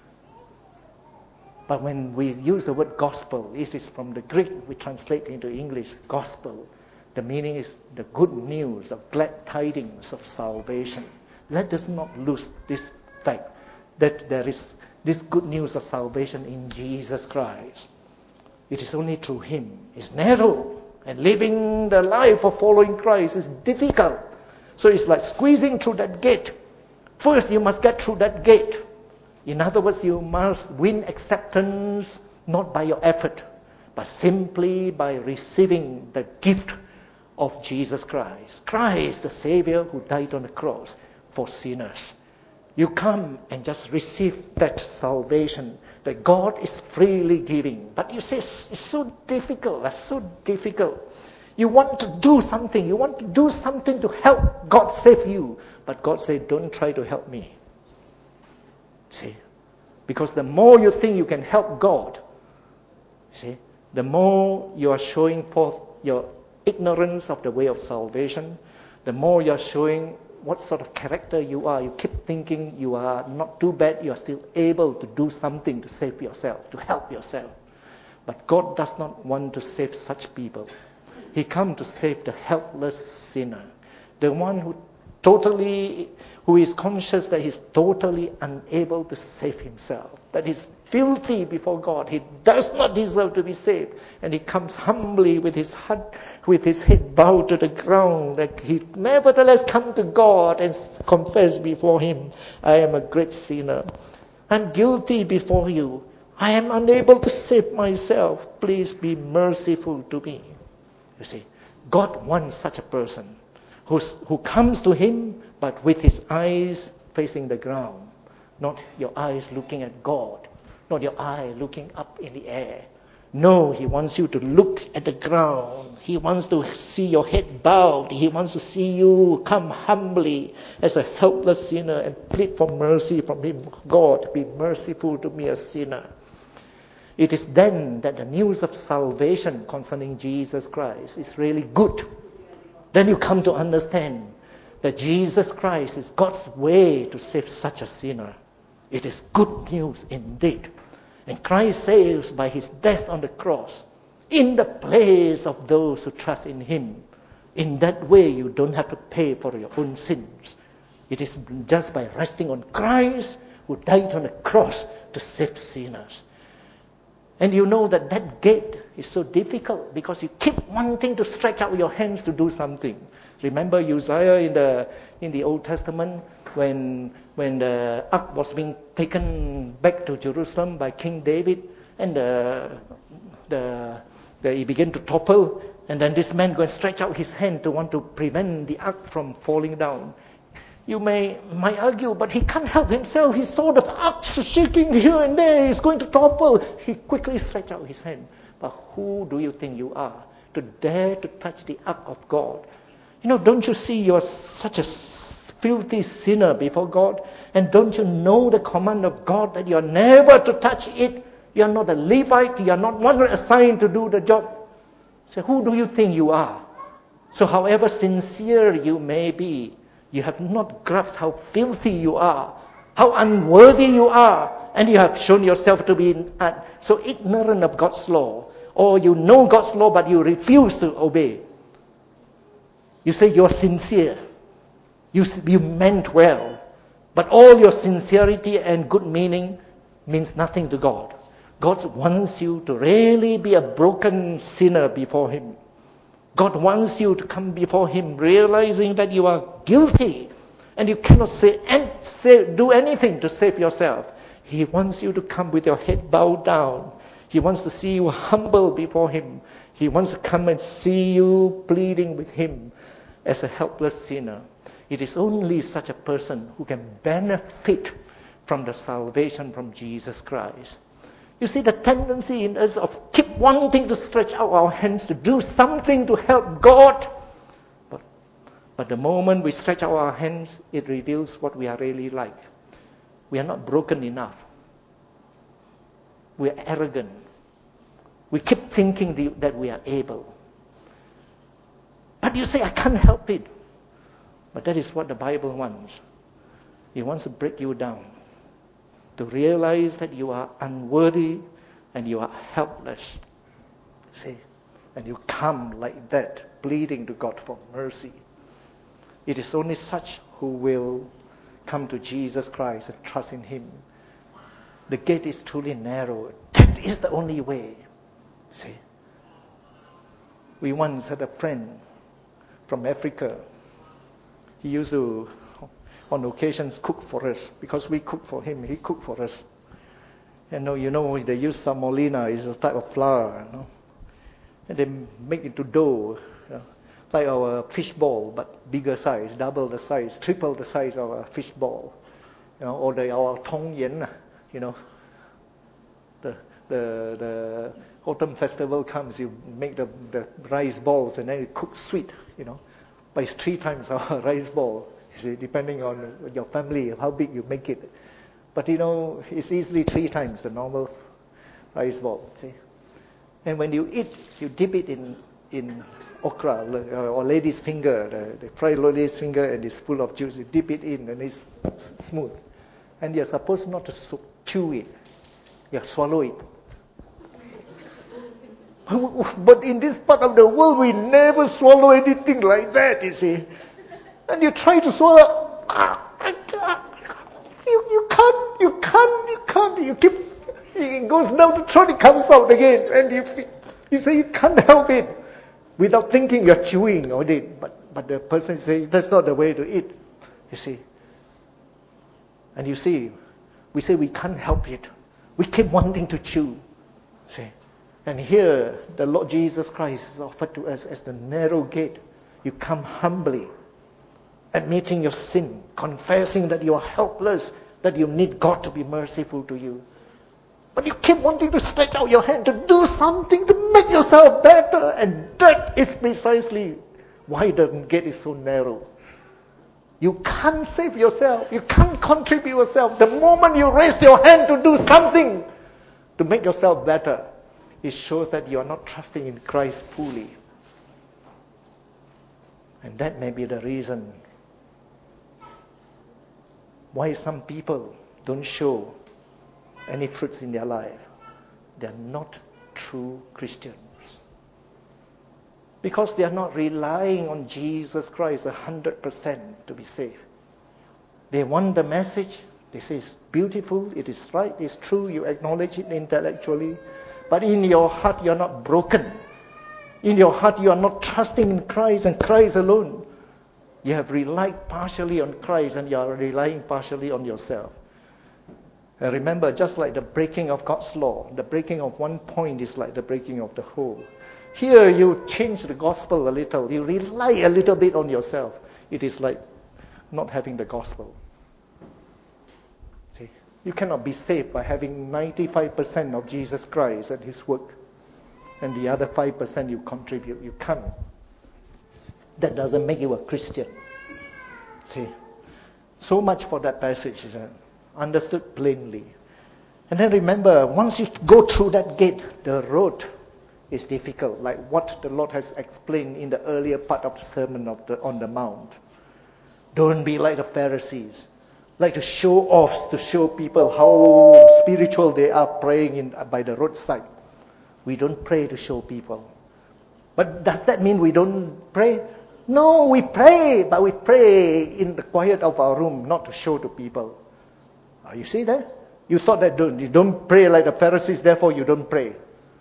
But when we use the word gospel, this is from the Greek, we translate into English, gospel. The meaning is the good news of glad tidings of salvation. Let us not lose this fact that there is this good news of salvation in Jesus Christ. It is only through Him. It's narrow, and living the life of following Christ is difficult. So it's like squeezing through that gate. First, you must get through that gate. In other words, you must win acceptance not by your effort, but simply by receiving the gift of Jesus Christ. Christ, the Savior who died on the cross for sinners. You come and just receive that salvation that God is freely giving. But you say, it's so difficult, that's so difficult. You want to do something to help God save you. But God said, don't try to help me. See, Because the more you think you can help God, see, the more you are showing forth your ignorance of the way of salvation, the more you are showing what sort of character you are. You keep thinking you are not too bad, you are still able to do something to save yourself, to help yourself. But God does not want to save such people. He comes to save the helpless sinner, the one who is conscious that he's totally unable to save himself, that he's filthy before God. He does not deserve to be saved. And he comes humbly with his head bowed to the ground, that he nevertheless come to God and confess before him, I am a great sinner. I'm guilty before you. I am unable to save myself. Please be merciful to me. You see, God wants such a person who comes to him, but with his eyes facing the ground, not your eyes looking at God, not your eye looking up in the air. No, he wants you to look at the ground. He wants to see your head bowed. He wants to see you come humbly as a helpless sinner and plead for mercy from him. God, be merciful to me, a sinner. It is then that the news of salvation concerning Jesus Christ is really good. Then you come to understand that Jesus Christ is God's way to save such a sinner. It is good news indeed. And Christ saves by his death on the cross in the place of those who trust in him. In that way, you don't have to pay for your own sins. It is just by resting on Christ who died on the cross to save sinners. And you know that gate is so difficult because you keep wanting to stretch out your hands to do something. Remember Uzziah in the Old Testament when the ark was being taken back to Jerusalem by King David, and he began to topple, and then this man go and stretch out his hand to want to prevent the ark from falling down. You might argue, but he can't help himself. He saw the ark shaking here and there. He's going to topple. He quickly stretched out his hand. But who do you think you are to dare to touch the ark of God? Don't you see you're such a filthy sinner before God? And don't you know the command of God that you're never to touch it? You're not a Levite. You're not one assigned to do the job. So who do you think you are? So however sincere you may be, you have not grasped how filthy you are, how unworthy you are, and you have shown yourself to be so ignorant of God's law. Or you know God's law, but you refuse to obey. You say you're sincere. You meant well. But all your sincerity and good meaning means nothing to God. God wants you to really be a broken sinner before him. God wants you to come before him realizing that you are guilty and you cannot do anything to save yourself. He wants you to come with your head bowed down. He wants to see you humble before him. He wants to come and see you pleading with him as a helpless sinner. It is only such a person who can benefit from the salvation from Jesus Christ. You see the tendency in us of keep wanting to stretch out our hands to do something to help God. But the moment we stretch out our hands, it reveals what we are really like. We are not broken enough. We are arrogant. We keep thinking that we are able. But you say, I can't help it. But that is what the Bible wants. It wants to break you down, to realize that you are unworthy and you are helpless. See? And you come like that, pleading to God for mercy. It is only such who will come to Jesus Christ and trust in him. The gate is truly narrow. That is the only way. See? We once had a friend from Africa. He used to, on occasions, cook for us. Because we cook for him, he cooked for us. And they use semolina, it's a type of flour. And they make it into dough, like our fish ball, but bigger size, double the size, triple the size of a fish ball. Or our tong yen, the autumn festival comes, you make the rice balls and then you cook sweet, But it's 3 times our rice ball, you see, depending on your family, how big you make it. But it's easily 3 times the normal rice ball. See? And when you eat, you dip it in okra or lady's finger, the fried lady's finger, and it's full of juice. You dip it in and it's smooth. And you're supposed not to chew it. You swallow it. But in this part of the world, we never swallow anything like that, you see. And you try to swallow. You can't. You keep, it goes down the throat, it comes out again. And you say you can't help it. Without thinking, you're chewing on it. But the person says, that's not the way to eat, you see. And you see, we say we can't help it. We keep wanting to chew, see. And here, the Lord Jesus Christ is offered to us as the narrow gate. You come humbly, admitting your sin, confessing that you are helpless, that you need God to be merciful to you. But you keep wanting to stretch out your hand to do something to make yourself better. And that is precisely why the gate is so narrow. You can't save yourself. You can't contribute yourself. The moment you raise your hand to do something to make yourself better, it shows that you are not trusting in Christ fully. And that may be the reason why some people don't show any fruits in their life. They are not true Christians. Because they are not relying on Jesus Christ 100% to be saved. They want the message. They say it's beautiful, it is right, it's true, you acknowledge it intellectually. But in your heart, you are not broken. In your heart, you are not trusting in Christ and Christ alone. You have relied partially on Christ and you are relying partially on yourself. And remember, just like the breaking of God's law, the breaking of one point is like the breaking of the whole. Here you change the gospel a little. You rely a little bit on yourself. It is like not having the gospel. See, you cannot be saved by having 95% of Jesus Christ and His work, and the other 5% you contribute. You can't. That doesn't make you a Christian. See, so much for that passage. Understood plainly. And then remember, once you go through that gate, the road is difficult, like what the Lord has explained in the earlier part of the Sermon on the Mount. Don't be like the Pharisees, like to show off, to show people how spiritual they are praying by the roadside. We don't pray to show people. But does that mean we don't pray? No, we pray, but we pray in the quiet of our room, not to show to people. You see that? You thought that you don't pray like the Pharisees, therefore you don't pray.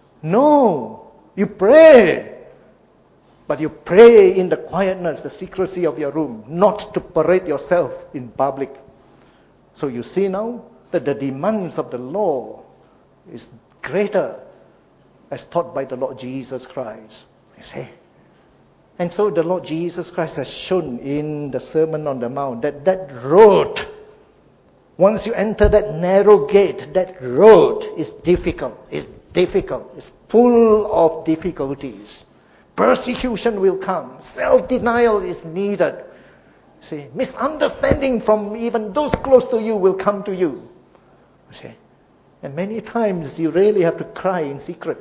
No, you pray. But you pray in the quietness, the secrecy of your room, not to parade yourself in public. So you see now that the demands of the law is greater as taught by the Lord Jesus Christ. You see? And so the Lord Jesus Christ has shown in the Sermon on the Mount that road, once you enter that narrow gate, that road is difficult. It's difficult. It's full of difficulties. Persecution will come. Self-denial is needed. See, misunderstanding from even those close to you will come to you. See, and many times you really have to cry in secret.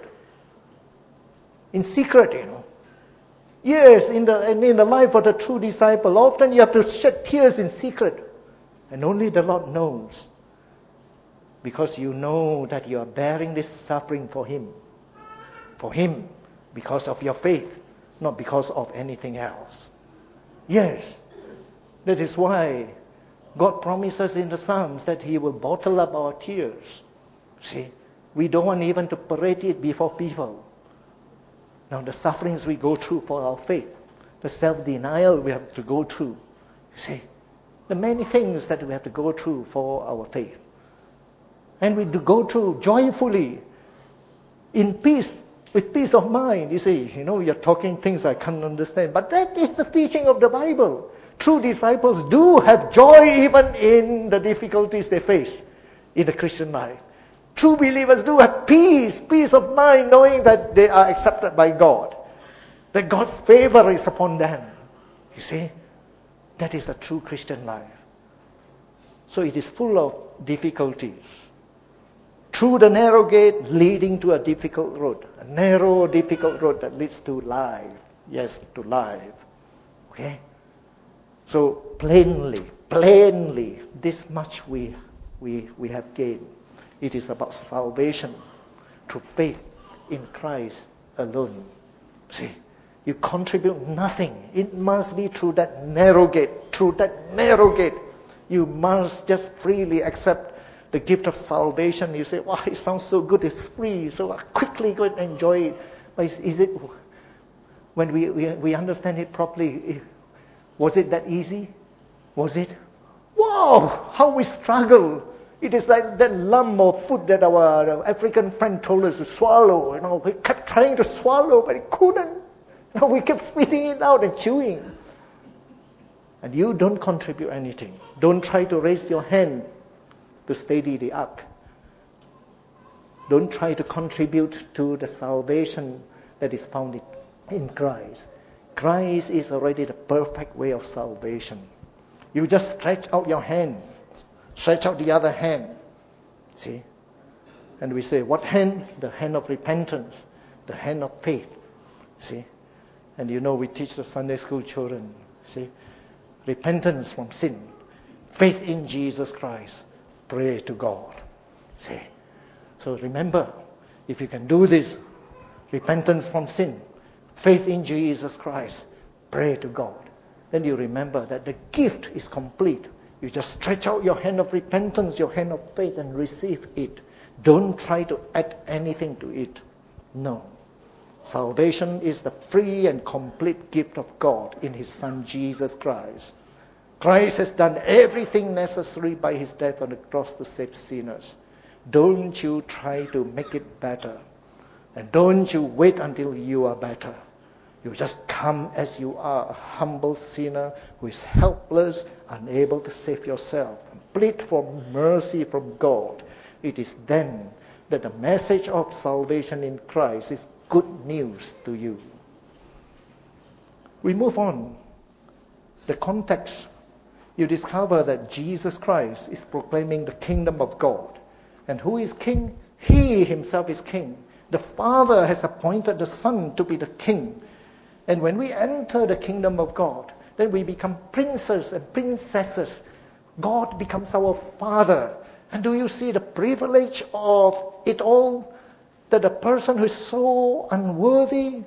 In secret, Yes, in the life of the true disciple, often you have to shed tears in secret. And only the Lord knows. Because you know that you are bearing this suffering for Him. For Him, because of your faith, not because of anything else. Yes, that is why God promises in the Psalms that He will bottle up our tears. See, we don't want even to parade it before people. Now the sufferings we go through for our faith, the self-denial we have to go through. See, the many things that we have to go through for our faith. And we do go through joyfully, in peace, with peace of mind. You see, you're talking things I can't understand. But that is the teaching of the Bible. True disciples do have joy even in the difficulties they face in the Christian life. True believers do have peace of mind, knowing that they are accepted by God. That God's favor is upon them. You see, that is a true Christian life. So it is full of difficulties. Through the narrow gate leading to a difficult road. A narrow, difficult road that leads to life. Yes, to life. Okay? So plainly, this much we have gained. It is about salvation through faith in Christ alone. See, you contribute nothing. It must be through that narrow gate. Through that narrow gate, you must just freely accept the gift of salvation. You say, wow, it sounds so good, it's free, so I quickly go and enjoy it. But is it, when we understand it properly, was it that easy? Was it? Wow, how we struggle. It is like that lump of food that our African friend told us to swallow. We kept trying to swallow, but it couldn't. We kept spitting it out and chewing. And you don't contribute anything. Don't try to raise your hand to steady the ark. Don't try to contribute to the salvation that is found in Christ. Christ is already the perfect way of salvation. You just stretch out your hand. Stretch out the other hand. See? And we say, what hand? The hand of repentance. The hand of faith. See? And we teach the Sunday school children. See? Repentance from sin. Faith in Jesus Christ. Pray to God. See? So remember, if you can do this, repentance from sin, faith in Jesus Christ, pray to God, then you remember that the gift is complete. You just stretch out your hand of repentance, your hand of faith, and receive it. Don't try to add anything to it. No. Salvation is the free and complete gift of God in His Son Jesus Christ. Christ has done everything necessary by His death on the cross to save sinners. Don't you try to make it better. And don't you wait until you are better. You just come as you are, a humble sinner who is helpless, unable to save yourself, and plead for mercy from God. It is then that the message of salvation in Christ is good news to you. We move on. The context. You discover that Jesus Christ is proclaiming the kingdom of God. And who is king? He Himself is king. The Father has appointed the Son to be the king. And when we enter the kingdom of God, then we become princes and princesses. God becomes our Father. And do you see the privilege of it all? That a person who is so unworthy,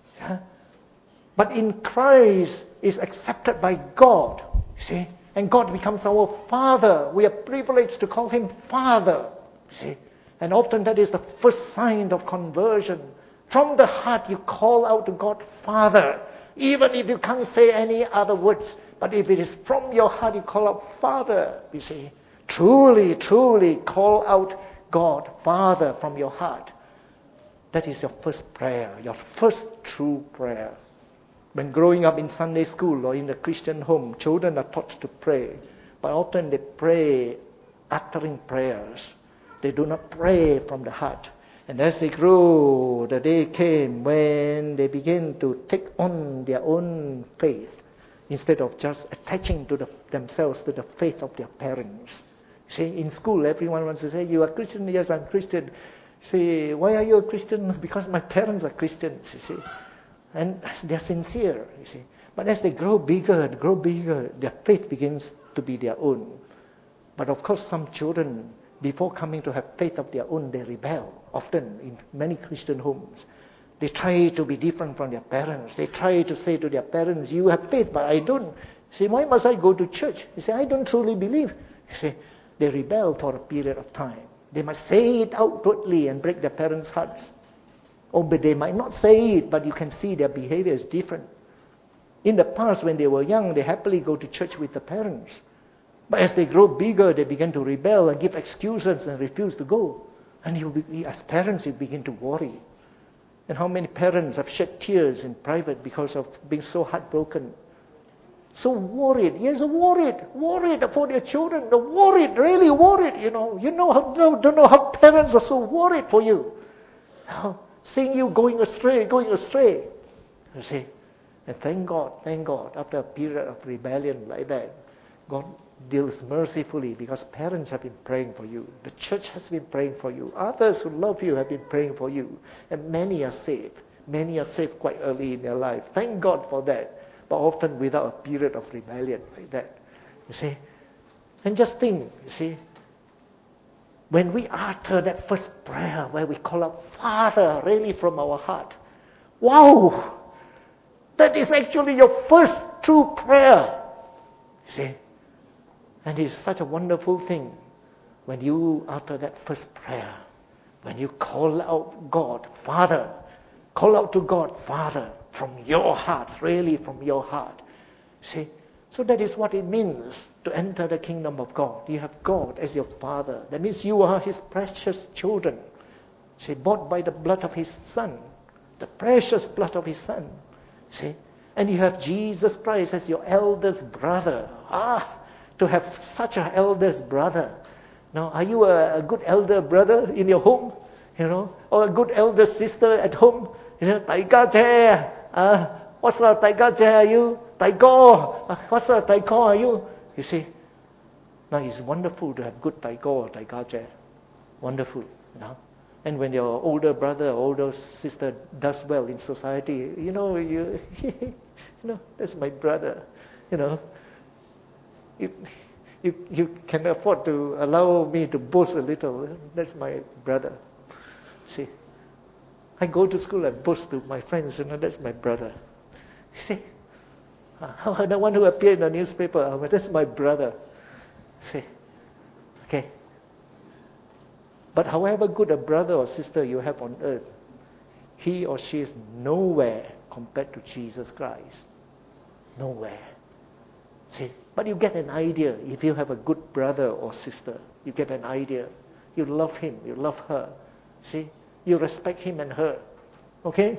but in Christ is accepted by God. See? And God becomes our Father. We are privileged to call Him Father. See? And often that is the first sign of conversion. From the heart you call out to God, Father. Even if you can't say any other words. But if it is from your heart you call out, Father. You see, truly, truly call out God, Father, from your heart. That is your first prayer, your first true prayer. When growing up in Sunday school or in the Christian home, children are taught to pray. But often they pray uttering prayers. They do not pray from the heart. And as they grow, the day came when they began to take on their own faith instead of just attaching to themselves to the faith of their parents. See, in school, everyone wants to say, you are Christian? Yes, I'm Christian. Say, why are you a Christian? Because my parents are Christians, you see. And they're sincere, you see. But as they grow bigger, their faith begins to be their own. But of course, some children, before coming to have faith of their own, they rebel. Often in many Christian homes, they try to be different from their parents. They try to say to their parents, you have faith, but I don't. You say, why must I go to church? You say, I don't truly believe. You say, they rebel for a period of time. They must say it outwardly and break their parents' hearts. Or but they might not say it, but you can see their behavior is different. In the past, when they were young, they happily go to church with the parents. But as they grow bigger, they begin to rebel and give excuses and refuse to go. And as parents, you begin to worry. And how many parents have shed tears in private because of being so heartbroken? So worried. Yes, worried for their children. They're worried, really worried. Don't know how parents are so worried for you. Seeing you going astray. You see. And thank God, after a period of rebellion like that, God deals mercifully because parents have been praying for you. The church has been praying for you. Others who love you have been praying for you. And many are saved. Many are saved quite early in their life. Thank God for that. But often without a period of rebellion like that. You see? And just think, you see, when we utter that first prayer where we call out Father really from our heart, wow! That is actually your first true prayer. You see? And it's such a wonderful thing when you utter that first prayer, when you call out God, Father, call out to God, Father, from your heart, really from your heart. See? So that is what it means to enter the kingdom of God. You have God as your Father. That means you are His precious children. See, bought by the blood of His Son, the precious blood of His Son. See? And you have Jesus Christ as your eldest brother. To have such an eldest brother. Now, are you a good elder brother in your home? Or a good elder sister at home? Tai ca che. What sort of tai ca che are you? Tai ko. What sort of tai ko are you? You see? Now, it's wonderful to have good tai ko or tai ca che. Wonderful. And when your older brother or older sister does well in society, you that's my brother. You can afford to allow me to boast a little. That's my brother. See, I go to school and boast to my friends. That's my brother. See, the one who appeared in the newspaper. That's my brother. See, okay. But however good a brother or sister you have on earth, he or she is nowhere compared to Jesus Christ. Nowhere. See, but you get an idea. If you have a good brother or sister, you get an idea. You love him, you love her. See, you respect him and her. Okay?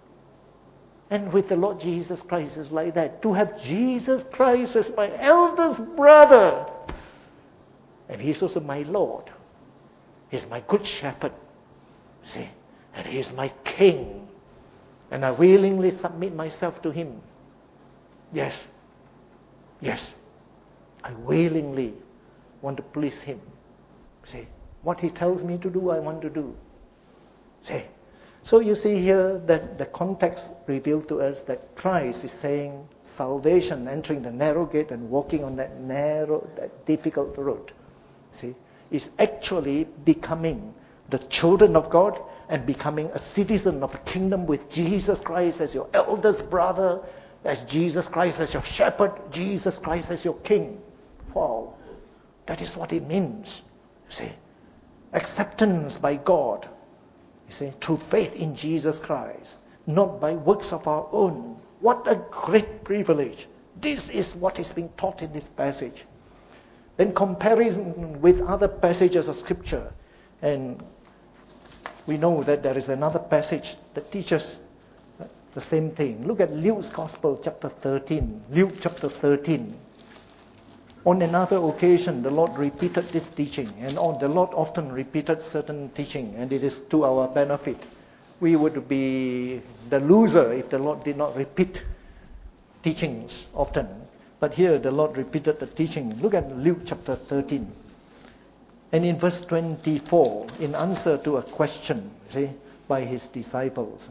And with the Lord Jesus Christ, it's like that. To have Jesus Christ as my eldest brother. And He's also my Lord. He's my good shepherd. See? And He's my King. And I willingly submit myself to Him. Yes. Yes. I willingly want to please Him. See? What He tells me to do, I want to do. See? So you see here that the context revealed to us that Christ is saying salvation, entering the narrow gate and walking on that narrow, that difficult road, see, is actually becoming the children of God and becoming a citizen of a kingdom with Jesus Christ as your eldest brother, as Jesus Christ as your shepherd, Jesus Christ as your king. Wow, that is what it means. See, acceptance by God. You see, through faith in Jesus Christ, not by works of our own. What a great privilege. This is what is being taught in this passage. In comparison with other passages of Scripture, and we know that there is another passage that teaches the same thing. Look at Luke's Gospel, chapter 13. Luke chapter 13. On another occasion, the Lord repeated this teaching, and the Lord often repeated certain teaching, and it is to our benefit. We would be the loser if the Lord did not repeat teachings often. But here, the Lord repeated the teaching. Look at Luke chapter 13. And in verse 24, in answer to a question, by His disciples.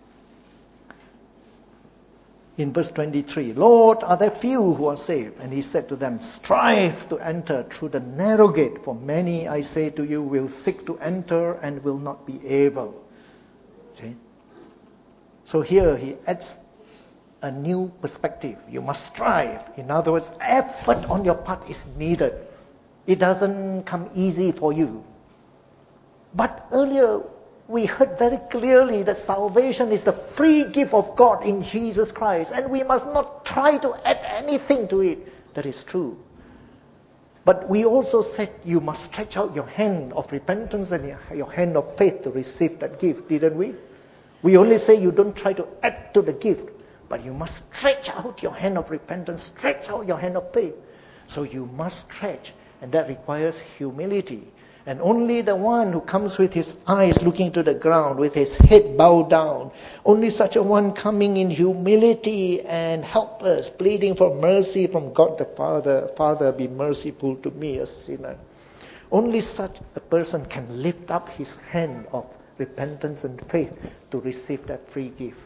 In verse 23, Lord, are there few who are saved? And He said to them, strive to enter through the narrow gate, for many, I say to you, will seek to enter and will not be able. See? So here He adds a new perspective. You must strive. In other words, effort on your part is needed. It doesn't come easy for you. But earlier, we heard very clearly that salvation is the free gift of God in Jesus Christ, and we must not try to add anything to it. That is true. But we also said you must stretch out your hand of repentance and your hand of faith to receive that gift, didn't we? We only say you don't try to add to the gift, but you must stretch out your hand of repentance, stretch out your hand of faith. So you must stretch, and that requires humility. And only the one who comes with his eyes looking to the ground, with his head bowed down, only such a one coming in humility and helpless, pleading for mercy from God the Father. Father, be merciful to me, a sinner. Only such a person can lift up his hand of repentance and faith to receive that free gift.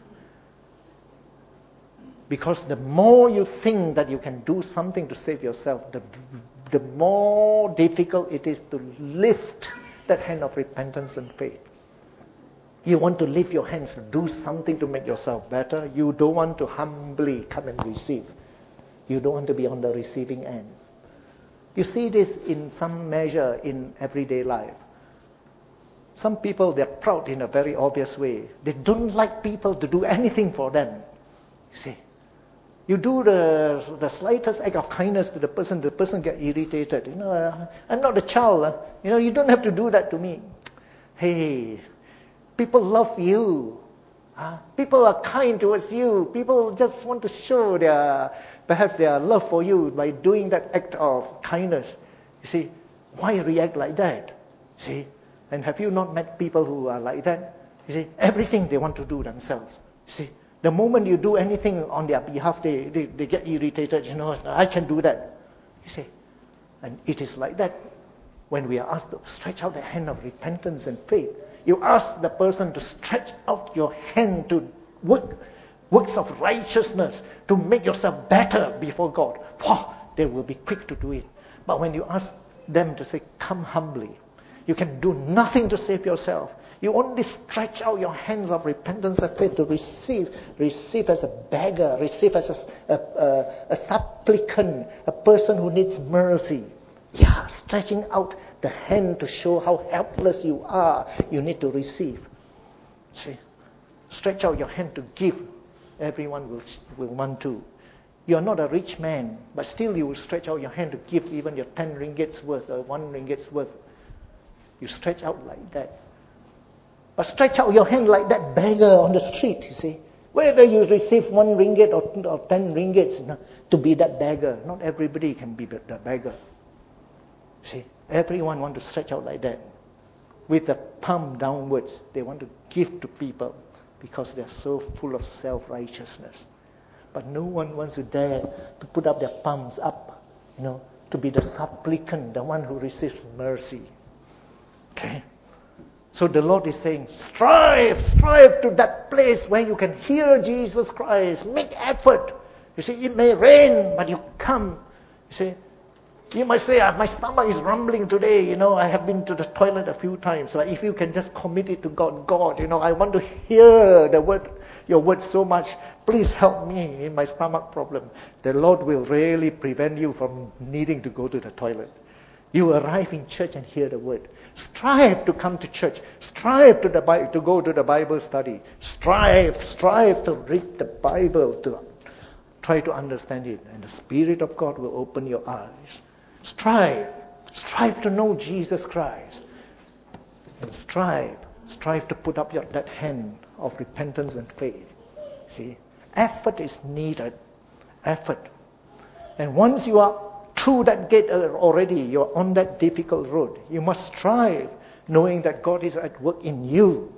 Because the more you think that you can do something to save yourself, the more difficult it is to lift that hand of repentance and faith. You want to lift your hands to do something to make yourself better. You don't want to humbly come and receive. You don't want to be on the receiving end. You see this in some measure in everyday life. Some people, they're proud in a very obvious way. They don't like people to do anything for them. You see, you do the slightest act of kindness to the person gets irritated. I'm not a child. You don't have to do that to me. Hey, people love you. People are kind towards you. People just want to show perhaps their love for you by doing that act of kindness. You see, why react like that? See, and have you not met people who are like that? You see, everything they want to do themselves. You see, the moment you do anything on their behalf, they get irritated. I can do that. You see, and it is like that when we are asked to stretch out the hand of repentance and faith. You ask the person to stretch out your hand to works of righteousness to make yourself better before God. They will be quick to do it. But when you ask them to say, come humbly, you can do nothing to save yourself. You only stretch out your hands of repentance and faith to receive as a beggar, receive as a supplicant, a person who needs mercy. Yeah, stretching out the hand to show how helpless you are. You need to receive. See, stretch out your hand to give. Everyone will want to. You are not a rich man, but still you will stretch out your hand to give even your 10 ringgits worth or 1 ringgit's worth. You stretch out like that. But stretch out your hand like that beggar on the street, you see. Whether you receive 1 ringgit or 10 ringgits, to be that beggar. Not everybody can be the beggar. See, everyone want to stretch out like that. With the palm downwards, they want to give to people because they're so full of self-righteousness. But no one wants to dare to put up their palms up, to be the supplicant, the one who receives mercy. Okay? So the Lord is saying, strive to that place where you can hear Jesus Christ. Make effort. You see, it may rain, but you come. You see, you might say, my stomach is rumbling today. I have been to the toilet a few times. But if you can just commit it to God, I want to hear your word so much. Please help me in my stomach problem. The Lord will really prevent you from needing to go to the toilet. You arrive in church and hear the word. Strive to come to church. Strive to go to the Bible study. Strive to read the Bible, to try to understand it. And the Spirit of God will open your eyes. Strive to know Jesus Christ. And strive to put up that hand of repentance and faith. See, effort is needed. Effort. And once you are through that gate already, you're on that difficult road. You must strive, knowing that God is at work in you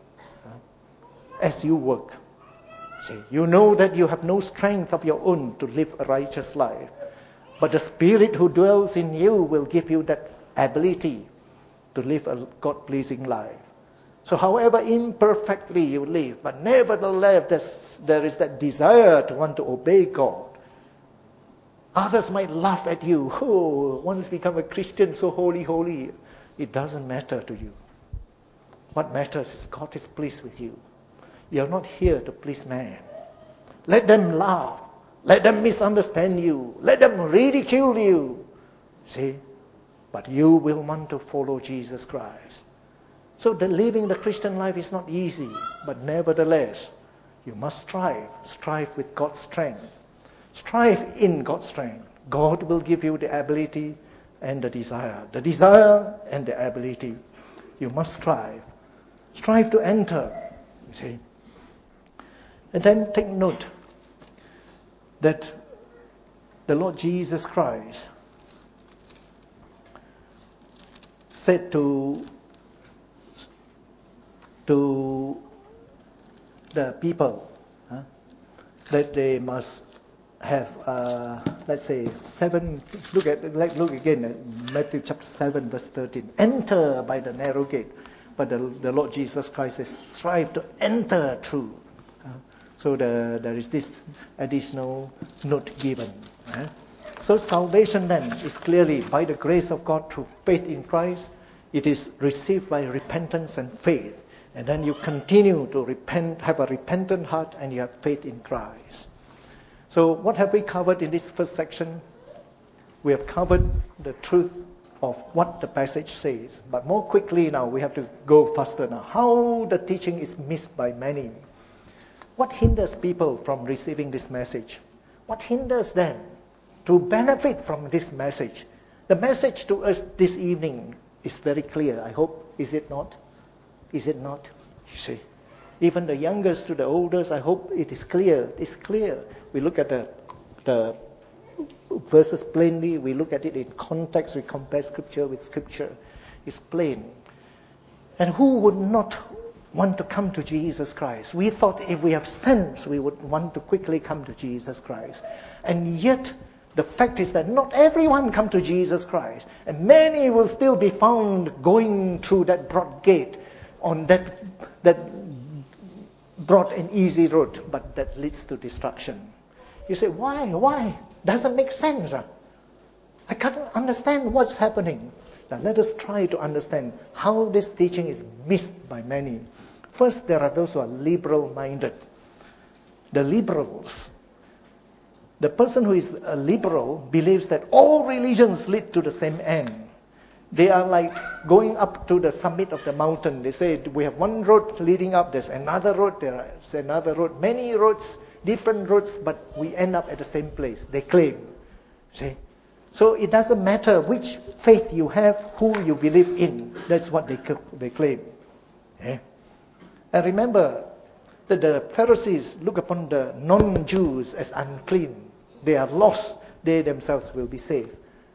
as you work. See, you know that you have no strength of your own to live a righteous life. But the Spirit who dwells in you will give you that ability to live a God-pleasing life. So however imperfectly you live, but nevertheless there is that desire to want to obey God. Others might laugh at you. Once become a Christian, so holy. It doesn't matter to you. What matters is God is pleased with you. You're not here to please man. Let them laugh. Let them misunderstand you. Let them ridicule you. See? But you will want to follow Jesus Christ. So living the Christian life is not easy. But nevertheless, you must strive. Strive with God's strength. Strive in God's strength. God will give you the ability and the desire. The desire and the ability. You must strive. Strive to enter. You see. And then take note that the Lord Jesus Christ said to the people that they must have, let's say, 7. Look again at Matthew chapter 7, verse 13. Enter by the narrow gate, but the Lord Jesus Christ says, strive to enter through. So there is this additional note given. So salvation then is clearly by the grace of God through faith in Christ. It is received by repentance and faith. And then you continue to repent, have a repentant heart, and you have faith in Christ. So what have we covered in this first section? We have covered the truth of what the passage says. But more quickly now, we have to go faster now. How the teaching is missed by many. What hinders people from receiving this message? What hinders them to benefit from this message? The message to us this evening is very clear, I hope. Is it not? Is it not? You see, even the youngest to the oldest, I hope it is clear. It's clear. We look at the verses plainly. We look at it in context. We compare Scripture with Scripture. It's plain. And who would not want to come to Jesus Christ? We thought if we have sense, we would want to quickly come to Jesus Christ. And yet, the fact is that not everyone come to Jesus Christ. And many will still be found going through that broad gate, on that broad and easy road, but that leads to destruction. You say, why? Doesn't make sense. I can't understand what's happening. Now let us try to understand how this teaching is missed by many. First, there are those who are liberal-minded. The liberals. The person who is a liberal believes that all religions lead to the same end. They are like going up to the summit of the mountain. They say, we have one road leading up, there's another road, there's another road, many roads, different roads, but we end up at the same place. They claim. See? So it doesn't matter which faith you have, who you believe in. That's what they claim. Yeah? And remember that the Pharisees look upon the non-Jews as unclean. They are lost. They themselves will be saved.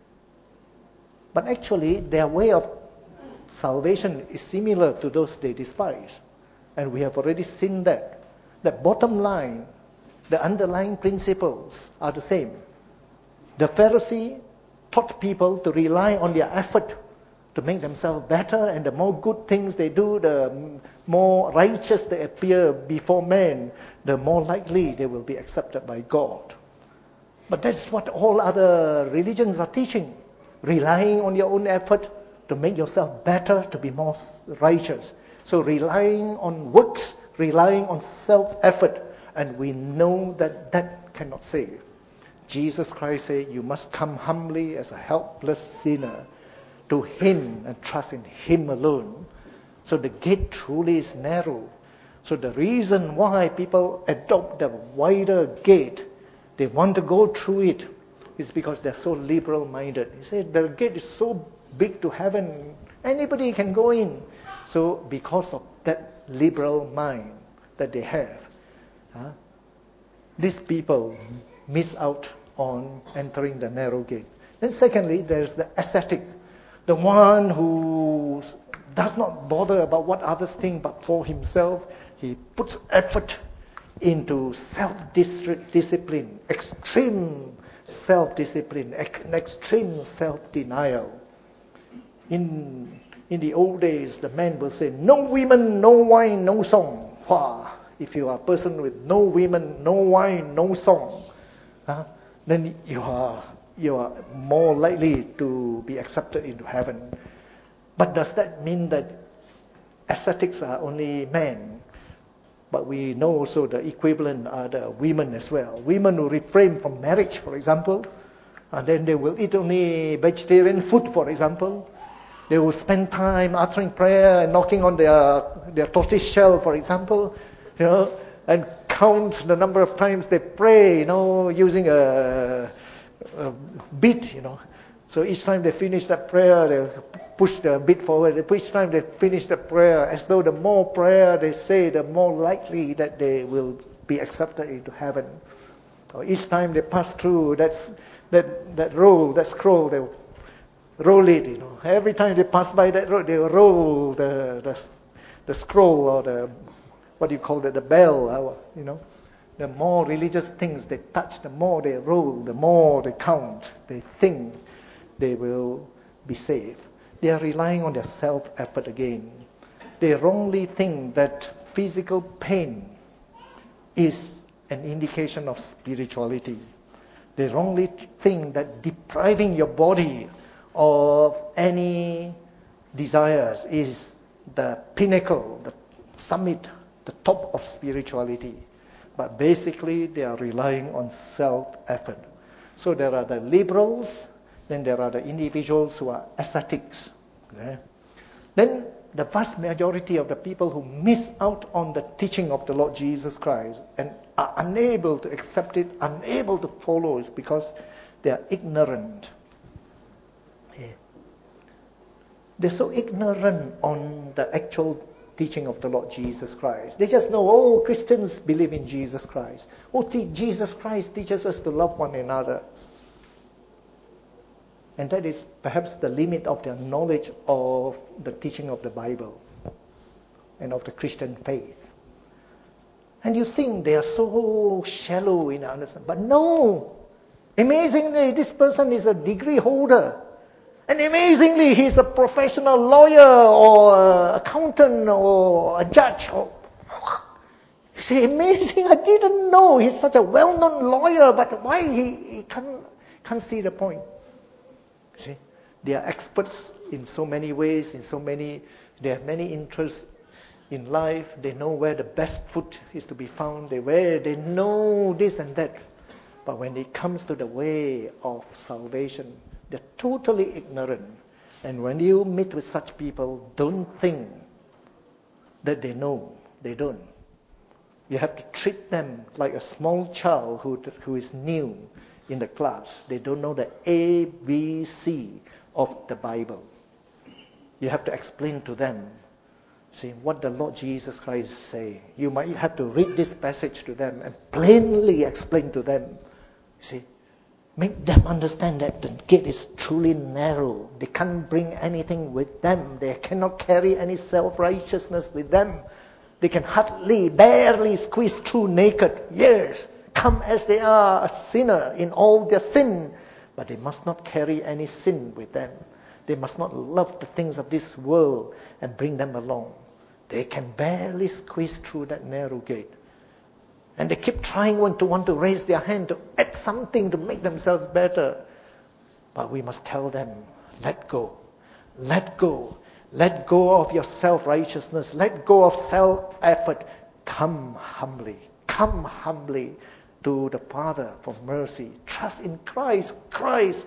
But actually, their way of salvation is similar to those they despise. And we have already seen that. The bottom line, the underlying principles are the same. The Pharisee taught people to rely on their effort to make themselves better, and the more good things they do, the more righteous they appear before men, the more likely they will be accepted by God. But that's what all other religions are teaching. Relying on your own effort to make yourself better, to be more righteous. So relying on works, relying on self-effort, and we know that that cannot save. Jesus Christ said, you must come humbly as a helpless sinner to Him and trust in Him alone. So the gate truly is narrow. So the reason why people adopt the wider gate, they want to go through it, is because they're so liberal-minded. He said the gate is so big to heaven, anybody can go in. So because of that liberal mind that they have, these people miss out on entering the narrow gate. Then secondly, there's the ascetic, the one who does not bother about what others think, but for himself, he puts effort into self-discipline, extreme self-discipline, extreme self-denial. In the old days, the men will say, no women, no wine, no song. Wow. If you are a person with no women, no wine, no song, then you are more likely to be accepted into heaven. But does that mean that ascetics are only men? But we know also the equivalent are the women as well. Women who refrain from marriage, for example, and then they will eat only vegetarian food, for example. They will spend time uttering prayer and knocking on their tortoise shell, for example, and count the number of times they pray, using a beat, So each time they finish that prayer, they push the beat forward. Each time they finish the prayer, as though the more prayer they say, the more likely that they will be accepted into heaven. So each time they pass through that scroll, they roll it, Every time they pass by that road, they roll the scroll or the bell, The more religious things they touch, the more they roll, the more they count, they think they will be saved. They are relying on their self-effort again. They wrongly think that physical pain is an indication of spirituality. They wrongly think that depriving your body of any desires is the pinnacle, the summit, the top of spirituality. But basically, they are relying on self-effort. So there are the liberals, then there are the individuals who are ascetics. Okay? Then the vast majority of the people who miss out on the teaching of the Lord Jesus Christ and are unable to accept it, unable to follow it because they are ignorant. Yeah. They're so ignorant on the actual teaching of the Lord Jesus Christ. They just know, Christians believe in Jesus Christ. Jesus Christ teaches us to love one another. And that is perhaps the limit of their knowledge of the teaching of the Bible and of the Christian faith. And you think they are so shallow in understanding. But no! Amazingly, this person is a degree holder. And amazingly, he's a professional lawyer or accountant or a judge. You say, amazing, I didn't know he's such a well-known lawyer, but why he can't see the point? See, they are experts in so many ways, they have many interests in life. They know where the best food is to be found. They know this and that. But when it comes to the way of salvation, they're totally ignorant. And when you meet with such people, don't think that they know. They don't. You have to treat them like a small child who is new in the class. They don't know the ABC of the Bible. You have to explain to them, what the Lord Jesus Christ say. You might have to read this passage to them and plainly explain to them. Make them understand that the gate is truly narrow. They can't bring anything with them. They cannot carry any self-righteousness with them. They can barely squeeze through naked. Yes, come as they are, a sinner in all their sin. But they must not carry any sin with them. They must not love the things of this world and bring them along. They can barely squeeze through that narrow gate. And they keep trying want to raise their hand to add something to make themselves better. But we must tell them, let go. Let go. Let go of your self-righteousness. Let go of self-effort. Come humbly. Come humbly to the Father for mercy. Trust in Christ. Christ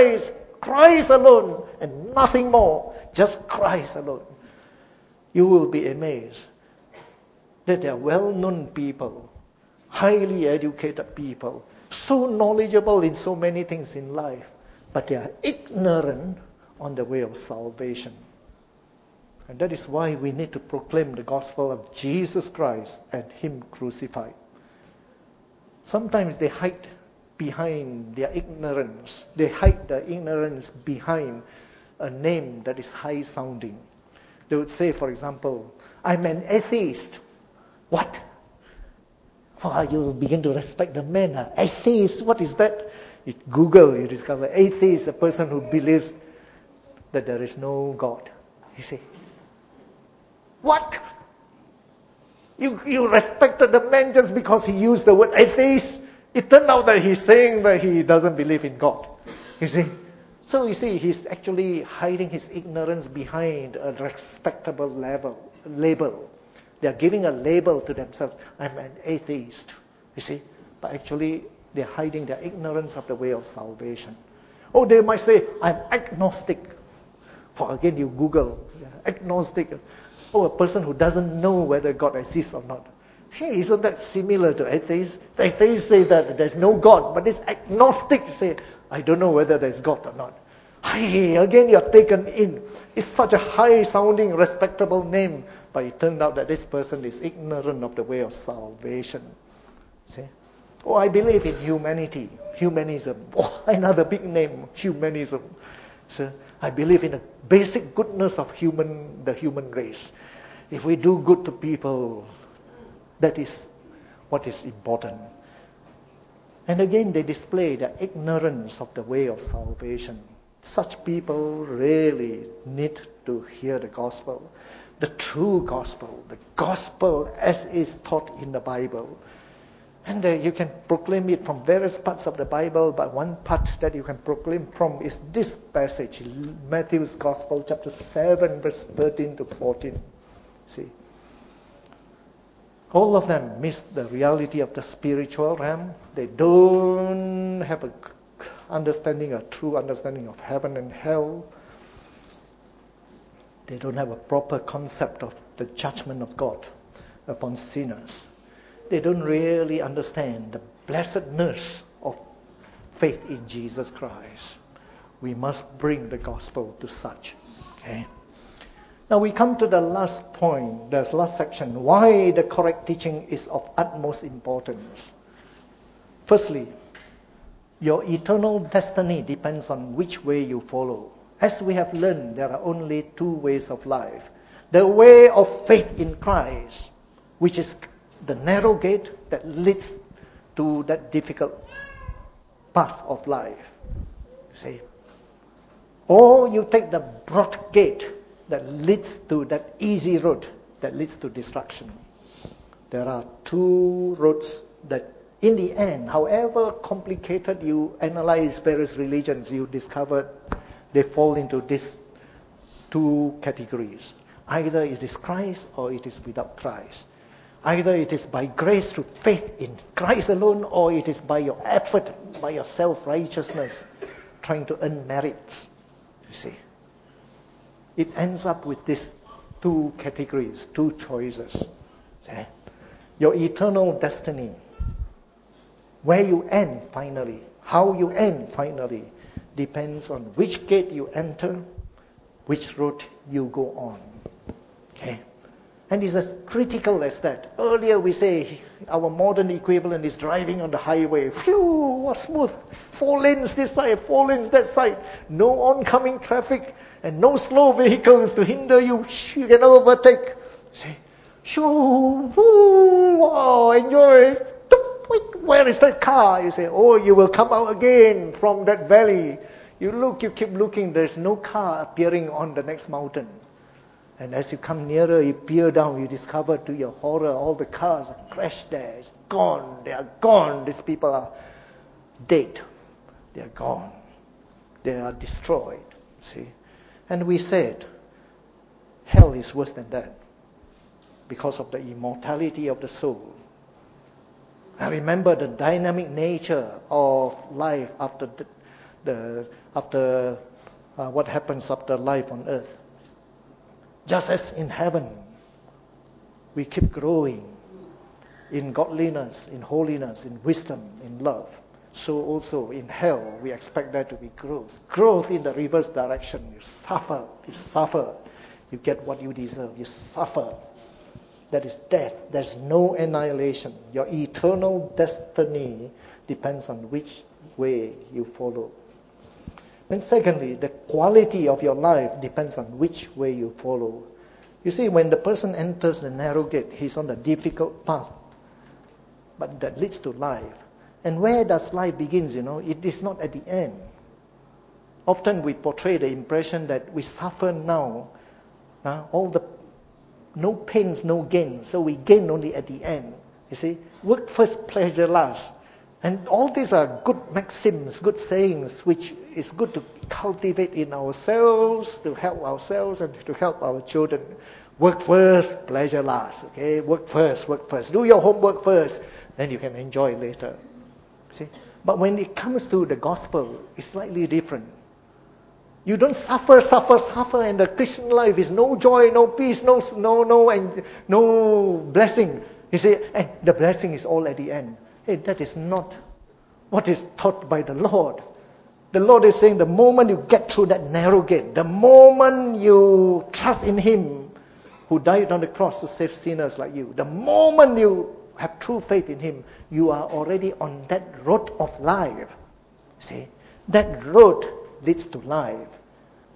alone and nothing more. Just Christ alone. You will be amazed that there are well-known people, highly educated people, so knowledgeable in so many things in life, but they are ignorant on the way of salvation. And that is why we need to proclaim the gospel of Jesus Christ and Him crucified. Sometimes they hide behind their ignorance. They hide their ignorance behind a name that is high-sounding. They would say, for example, I'm an atheist. What? You begin to respect the man. Atheist, what is that? You Google, you discover atheist, a person who believes that there is no God. You say, what? You respected the man just because he used the word atheist? It turned out that he's saying that he doesn't believe in God. You see? So you see, he's actually hiding his ignorance behind a respectable label. They are giving a label to themselves. I'm an atheist. You see? But actually, they're hiding their ignorance of the way of salvation. They might say, I'm agnostic. For again, you Google, agnostic. A person who doesn't know whether God exists or not. Hey, isn't that similar to atheists? The atheists say that there's no God, but this agnostic say, I don't know whether there's God or not. Hey, again you're taken in. It's such a high-sounding, respectable name, but it turned out that this person is ignorant of the way of salvation. See? I believe in humanity. Humanism. Another big name, humanism. So I believe in the basic goodness of the human race. If we do good to people, that is what is important. And again, they display the ignorance of the way of salvation. Such people really need to hear the gospel, the true gospel, the gospel as is taught in the Bible. And you can proclaim it from various parts of the Bible, but one part that you can proclaim from is this passage, Matthew's Gospel, chapter 7, verse 13 to 14. See? All of them miss the reality of the spiritual realm. They don't have a true understanding of heaven and hell. They don't have a proper concept of the judgment of God upon sinners. They don't really understand the blessedness of faith in Jesus Christ. We must bring the gospel to such. Okay. Now we come to the last point, the last section, why the correct teaching is of utmost importance. Firstly, your eternal destiny depends on which way you follow. As we have learned, there are only two ways of life. The way of faith in Christ, which is the narrow gate that leads to that difficult path of life. See? Or you take the broad gate that leads to that easy road that leads to destruction. There are two roads that in the end, however complicated you analyze various religions, you discover they fall into these two categories. Either it is Christ or it is without Christ. Either it is by grace through faith in Christ alone, or it is by your effort, by your self-righteousness, trying to earn merits. You see. It ends up with these two categories, two choices. See? Your eternal destiny, where you end finally, how you end finally, depends on which gate you enter, which road you go on. Okay? And it's as critical as that. Earlier we say our modern equivalent is driving on the highway. Phew, what smooth. 4 lanes this side, 4 lanes that side. No oncoming traffic and no slow vehicles to hinder you. You can overtake. Say, shoo, woo, wow, enjoy. Where is that car? You say, oh, you will come out again from that valley. You look, you keep looking. There's no car appearing on the next mountain. And as you come nearer, you peer down, you discover to your horror, all the cars are crashed there. It's gone. They are gone. These people are dead. They are gone. They are destroyed. See? And we said, hell is worse than that because of the immortality of the soul. I remember the dynamic nature of life after what happens after life on earth. Just as in heaven, we keep growing in godliness, in holiness, in wisdom, in love. So also in hell, we expect there to be growth. Growth in the reverse direction. You suffer. You get what you deserve. You suffer. That is death. There's no annihilation. Your eternal destiny depends on which way you follow. And secondly, the quality of your life depends on which way you follow. You see, when the person enters the narrow gate, he's on the difficult path, but that leads to life. And where does life begins, It is not at the end. Often we portray the impression that we suffer now, no pains, no gain, so we gain only at the end. You see, work first, pleasure last. And all these are good maxims, good sayings, which is good to cultivate in ourselves, to help ourselves and to help our children. Work first, pleasure last. Okay, work first. Do your homework first, then you can enjoy later. See? But when it comes to the gospel, it's slightly different. You don't suffer, and the Christian life is no joy, no peace, no blessing. You see, and the blessing is all at the end. Hey, that is not what is taught by the Lord. The Lord is saying the moment you get through that narrow gate, the moment you trust in Him who died on the cross to save sinners like you, the moment you have true faith in Him, you are already on that road of life. See, that road leads to life.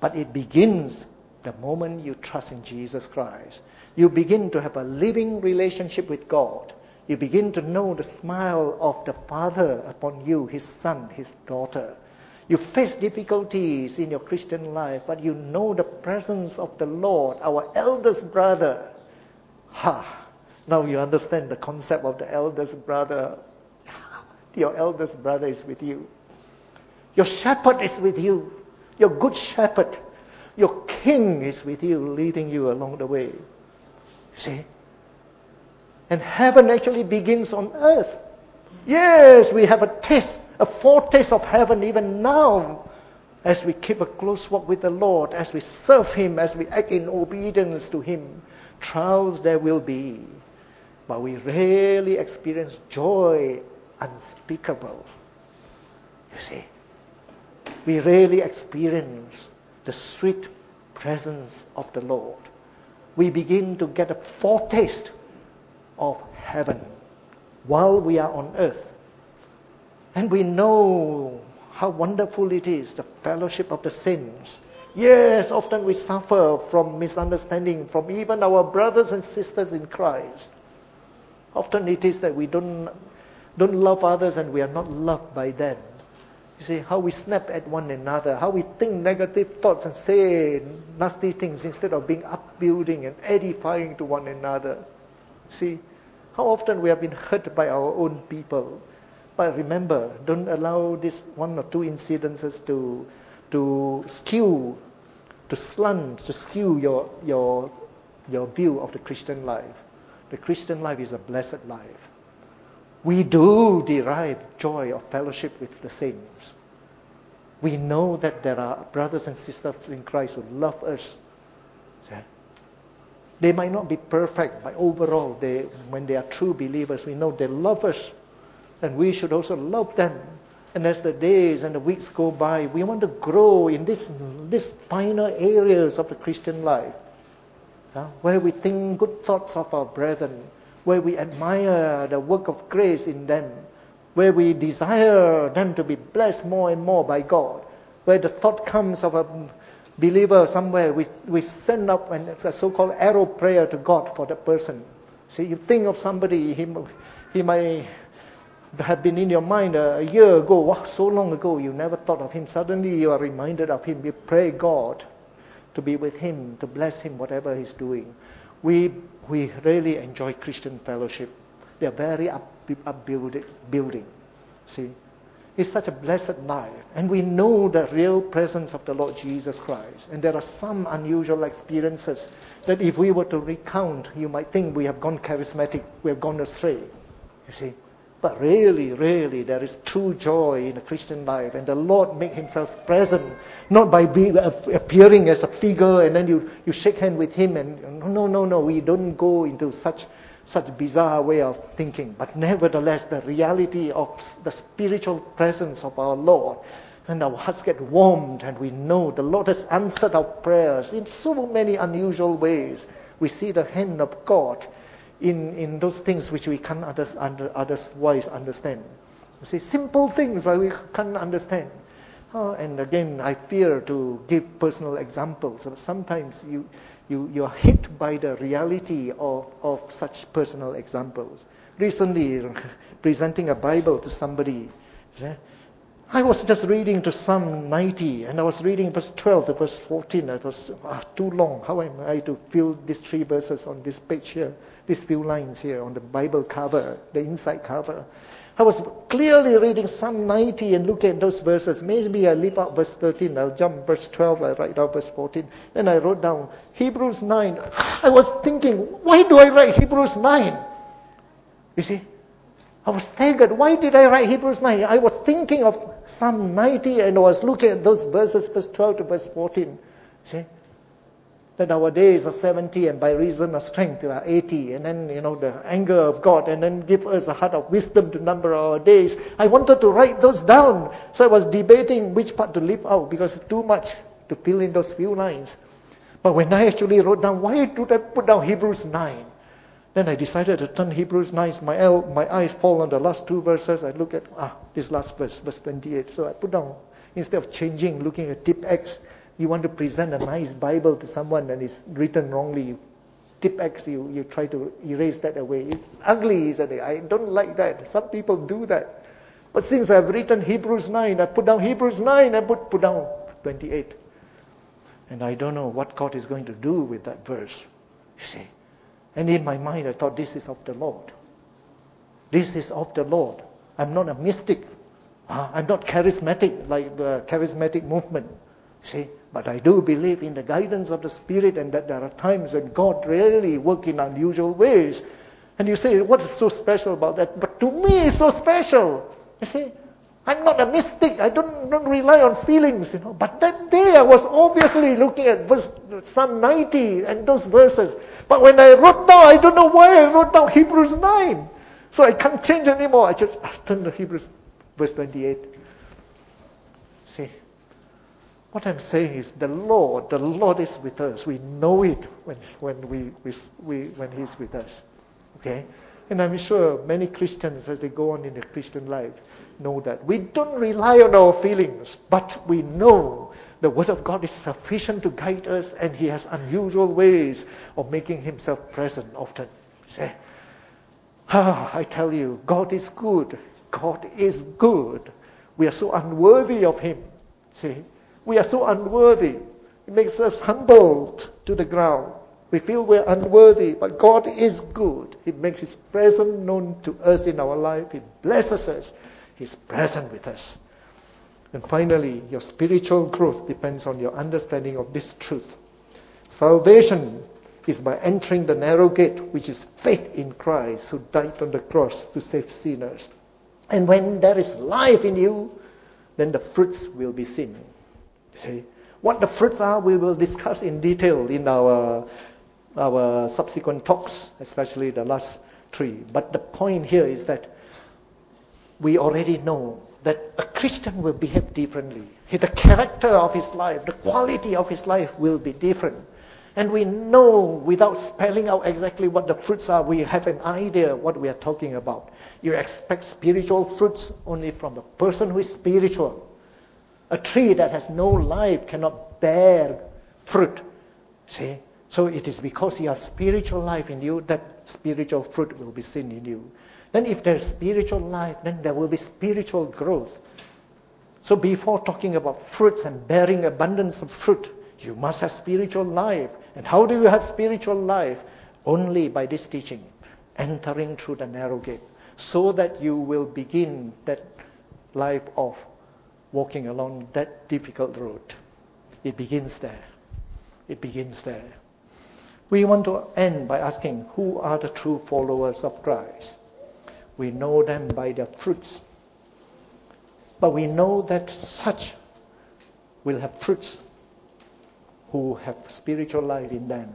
But it begins the moment you trust in Jesus Christ. You begin to have a living relationship with God. You begin to know the smile of the Father upon you, His son, His daughter. You face difficulties in your Christian life, but you know the presence of the Lord, our eldest brother. Now you understand the concept of the eldest brother. Your eldest brother is with you. Your shepherd is with you. Your good shepherd. Your king is with you, leading you along the way. See? And heaven actually begins on earth. Yes, we have a foretaste of heaven even now, as we keep a close walk with the Lord, as we serve Him, as we act in obedience to Him. Trials there will be, but we really experience joy unspeakable. You see, we really experience the sweet presence of the Lord. We begin to get a foretaste of heaven while we are on earth. And we know how wonderful it is, the fellowship of the saints. Yes, often we suffer from misunderstanding from even our brothers and sisters in Christ. Often it is that we don't love others and we are not loved by them. You see, how we snap at one another, how we think negative thoughts and say nasty things instead of being upbuilding and edifying to one another. See, how often we have been hurt by our own people. But remember, don't allow this one or two incidences to skew your view of the Christian life. The Christian life is a blessed life. We do derive joy of fellowship with the saints. We know that there are brothers and sisters in Christ who love us. They might not be perfect, but overall, when they are true believers, we know they love us. And we should also love them. And as the days and the weeks go by, we want to grow in these finer areas of the Christian life, where we think good thoughts of our brethren, where we admire the work of grace in them, where we desire them to be blessed more and more by God, where the thought comes of a believer somewhere, we send up and it's a so-called arrow prayer to God for that person. See, you think of somebody, he might have been in your mind a year ago, so long ago, you never thought of him. Suddenly you are reminded of him. You pray God to be with him, to bless him, whatever he's doing. We really enjoy Christian fellowship. They are very upbuilding. See, it's such a blessed life. And we know the real presence of the Lord Jesus Christ. And there are some unusual experiences that if we were to recount, you might think we have gone charismatic, we have gone astray. You see. But really, there is true joy in the Christian life. And the Lord make Himself present, not by appearing as a figure and then you shake hands with Him. And no, we don't go into such bizarre way of thinking. But nevertheless, the reality of the spiritual presence of our Lord. And our hearts get warmed and we know the Lord has answered our prayers in so many unusual ways. We see the hand of God in those things which we can't otherwise understand. You see, simple things but we can't understand. And again, I fear to give personal examples. Sometimes you are hit by the reality of such personal examples. Recently, presenting a Bible to somebody, I was just reading to Psalm 90, and I was reading verse 12 to verse 14. It was too long. How am I to fill these 3 verses on this page here, these few lines here on the Bible cover, the inside cover? I was clearly reading Psalm 90 and look at those verses. Maybe I leave out verse 13. I'll jump verse 12. I write down verse 14. Then I wrote down Hebrews 9. I was thinking, why do I write Hebrews 9? You see? I was staggered. Why did I write Hebrews 9? I was thinking of Psalm 90 and I was looking at those verses, verse 12 to verse 14. See? That our days are 70 and by reason of strength we are 80. And then, the anger of God and then give us a heart of wisdom to number our days. I wanted to write those down. So I was debating which part to leave out because it's too much to fill in those few lines. But when I actually wrote down, why did I put down Hebrews 9? Then I decided to turn Hebrews 9. My eyes fall on the last 2 verses. I look at, this last verse, verse 28. So I put down, instead of changing, looking at tip X, You want to present a nice Bible to someone and it's written wrongly. You tip X, you try to erase that away. It's ugly, isn't it? I don't like that. Some people do that. But since I've written Hebrews 9, I put down Hebrews 9, I put down 28. And I don't know what God is going to do with that verse. You see. And in my mind, I thought, this is of the Lord. This is of the Lord. I'm not a mystic. I'm not charismatic like the charismatic movement. See, but I do believe in the guidance of the Spirit, and that there are times when God really works in unusual ways. And you say, what is so special about that? But to me, it's so special. You see, I'm not a mystic. I don't rely on feelings, But that day, I was obviously looking at Psalm 90 and those verses. But when I wrote down, I don't know why I wrote down Hebrews 9. So I can't change anymore. I just turn to Hebrews verse 28. See, what I'm saying is the Lord is with us. We know it when He's with us. Okay? And I'm sure many Christians, as they go on in their Christian life, know that. We don't rely on our feelings, but we know the Word of God is sufficient to guide us, and He has unusual ways of making Himself present often. See? I tell you, God is good. God is good. We are so unworthy of Him. See? We are so unworthy. It makes us humbled to the ground. We feel we're unworthy, but God is good. He makes His presence known to us in our life. He blesses us. He's present with us. And finally, your spiritual growth depends on your understanding of this truth. Salvation is by entering the narrow gate, which is faith in Christ, who died on the cross to save sinners. And when there is life in you, then the fruits will be seen. See? What the fruits are, we will discuss in detail in our subsequent talks, especially the last 3. But the point here is that we already know that a Christian will behave differently. The character of his life, the quality of his life will be different. And we know, without spelling out exactly what the fruits are, we have an idea what we are talking about. You expect spiritual fruits only from a person who is spiritual. A tree that has no life cannot bear fruit. See? So it is because you have spiritual life in you that spiritual fruit will be seen in you. Then if there's spiritual life, then there will be spiritual growth. So before talking about fruits and bearing abundance of fruit, you must have spiritual life. And how do you have spiritual life? Only by this teaching, entering through the narrow gate, so that you will begin that life of walking along that difficult road. It begins there. It begins there. We want to end by asking, who are the true followers of Christ? We know them by their fruits. But we know that such will have fruits who have spiritual life in them.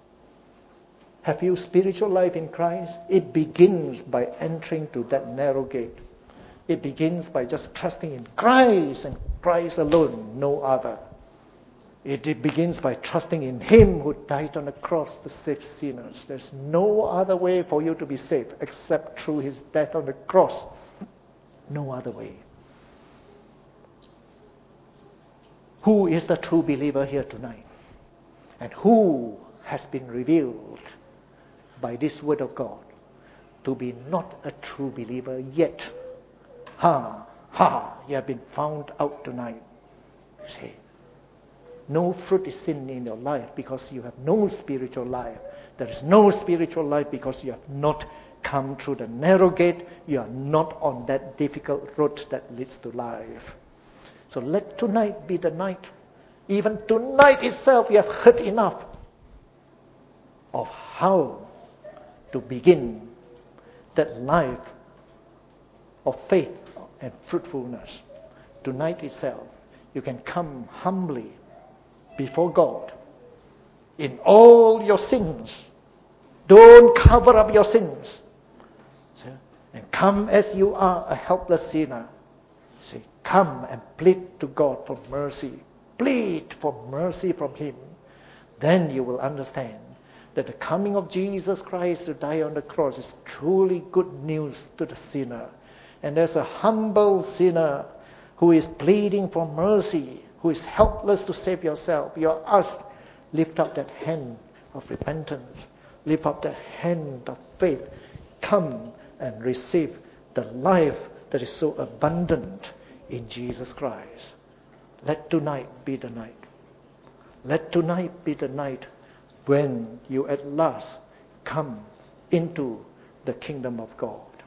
Have you spiritual life in Christ? It begins by entering to that narrow gate. It begins by just trusting in Christ and Christ alone, no other. It begins by trusting in Him who died on the cross to save sinners. There's no other way for you to be saved except through His death on the cross. No other way. Who is the true believer here tonight? And who has been revealed by this word of God to be not a true believer yet? You have been found out tonight. See, no fruit is seen in your life because you have no spiritual life. There is no spiritual life because you have not come through the narrow gate. You are not on that difficult road that leads to life. So let tonight be the night. Even tonight itself, you have heard enough of how to begin that life of faith and fruitfulness. Tonight itself, you can come humbly before God in all your sins. Don't cover up your sins. And come as you are, a helpless sinner. See, come and plead to God for mercy. Plead for mercy from Him. Then you will understand that the coming of Jesus Christ to die on the cross is truly good news to the sinner. And there's a humble sinner who is pleading for mercy. who is helpless to save yourself, you are asked, lift up that hand of repentance. Lift up that hand of faith. Come and receive the life that is so abundant in Jesus Christ. Let tonight be the night. Let tonight be the night when you at last come into the kingdom of God.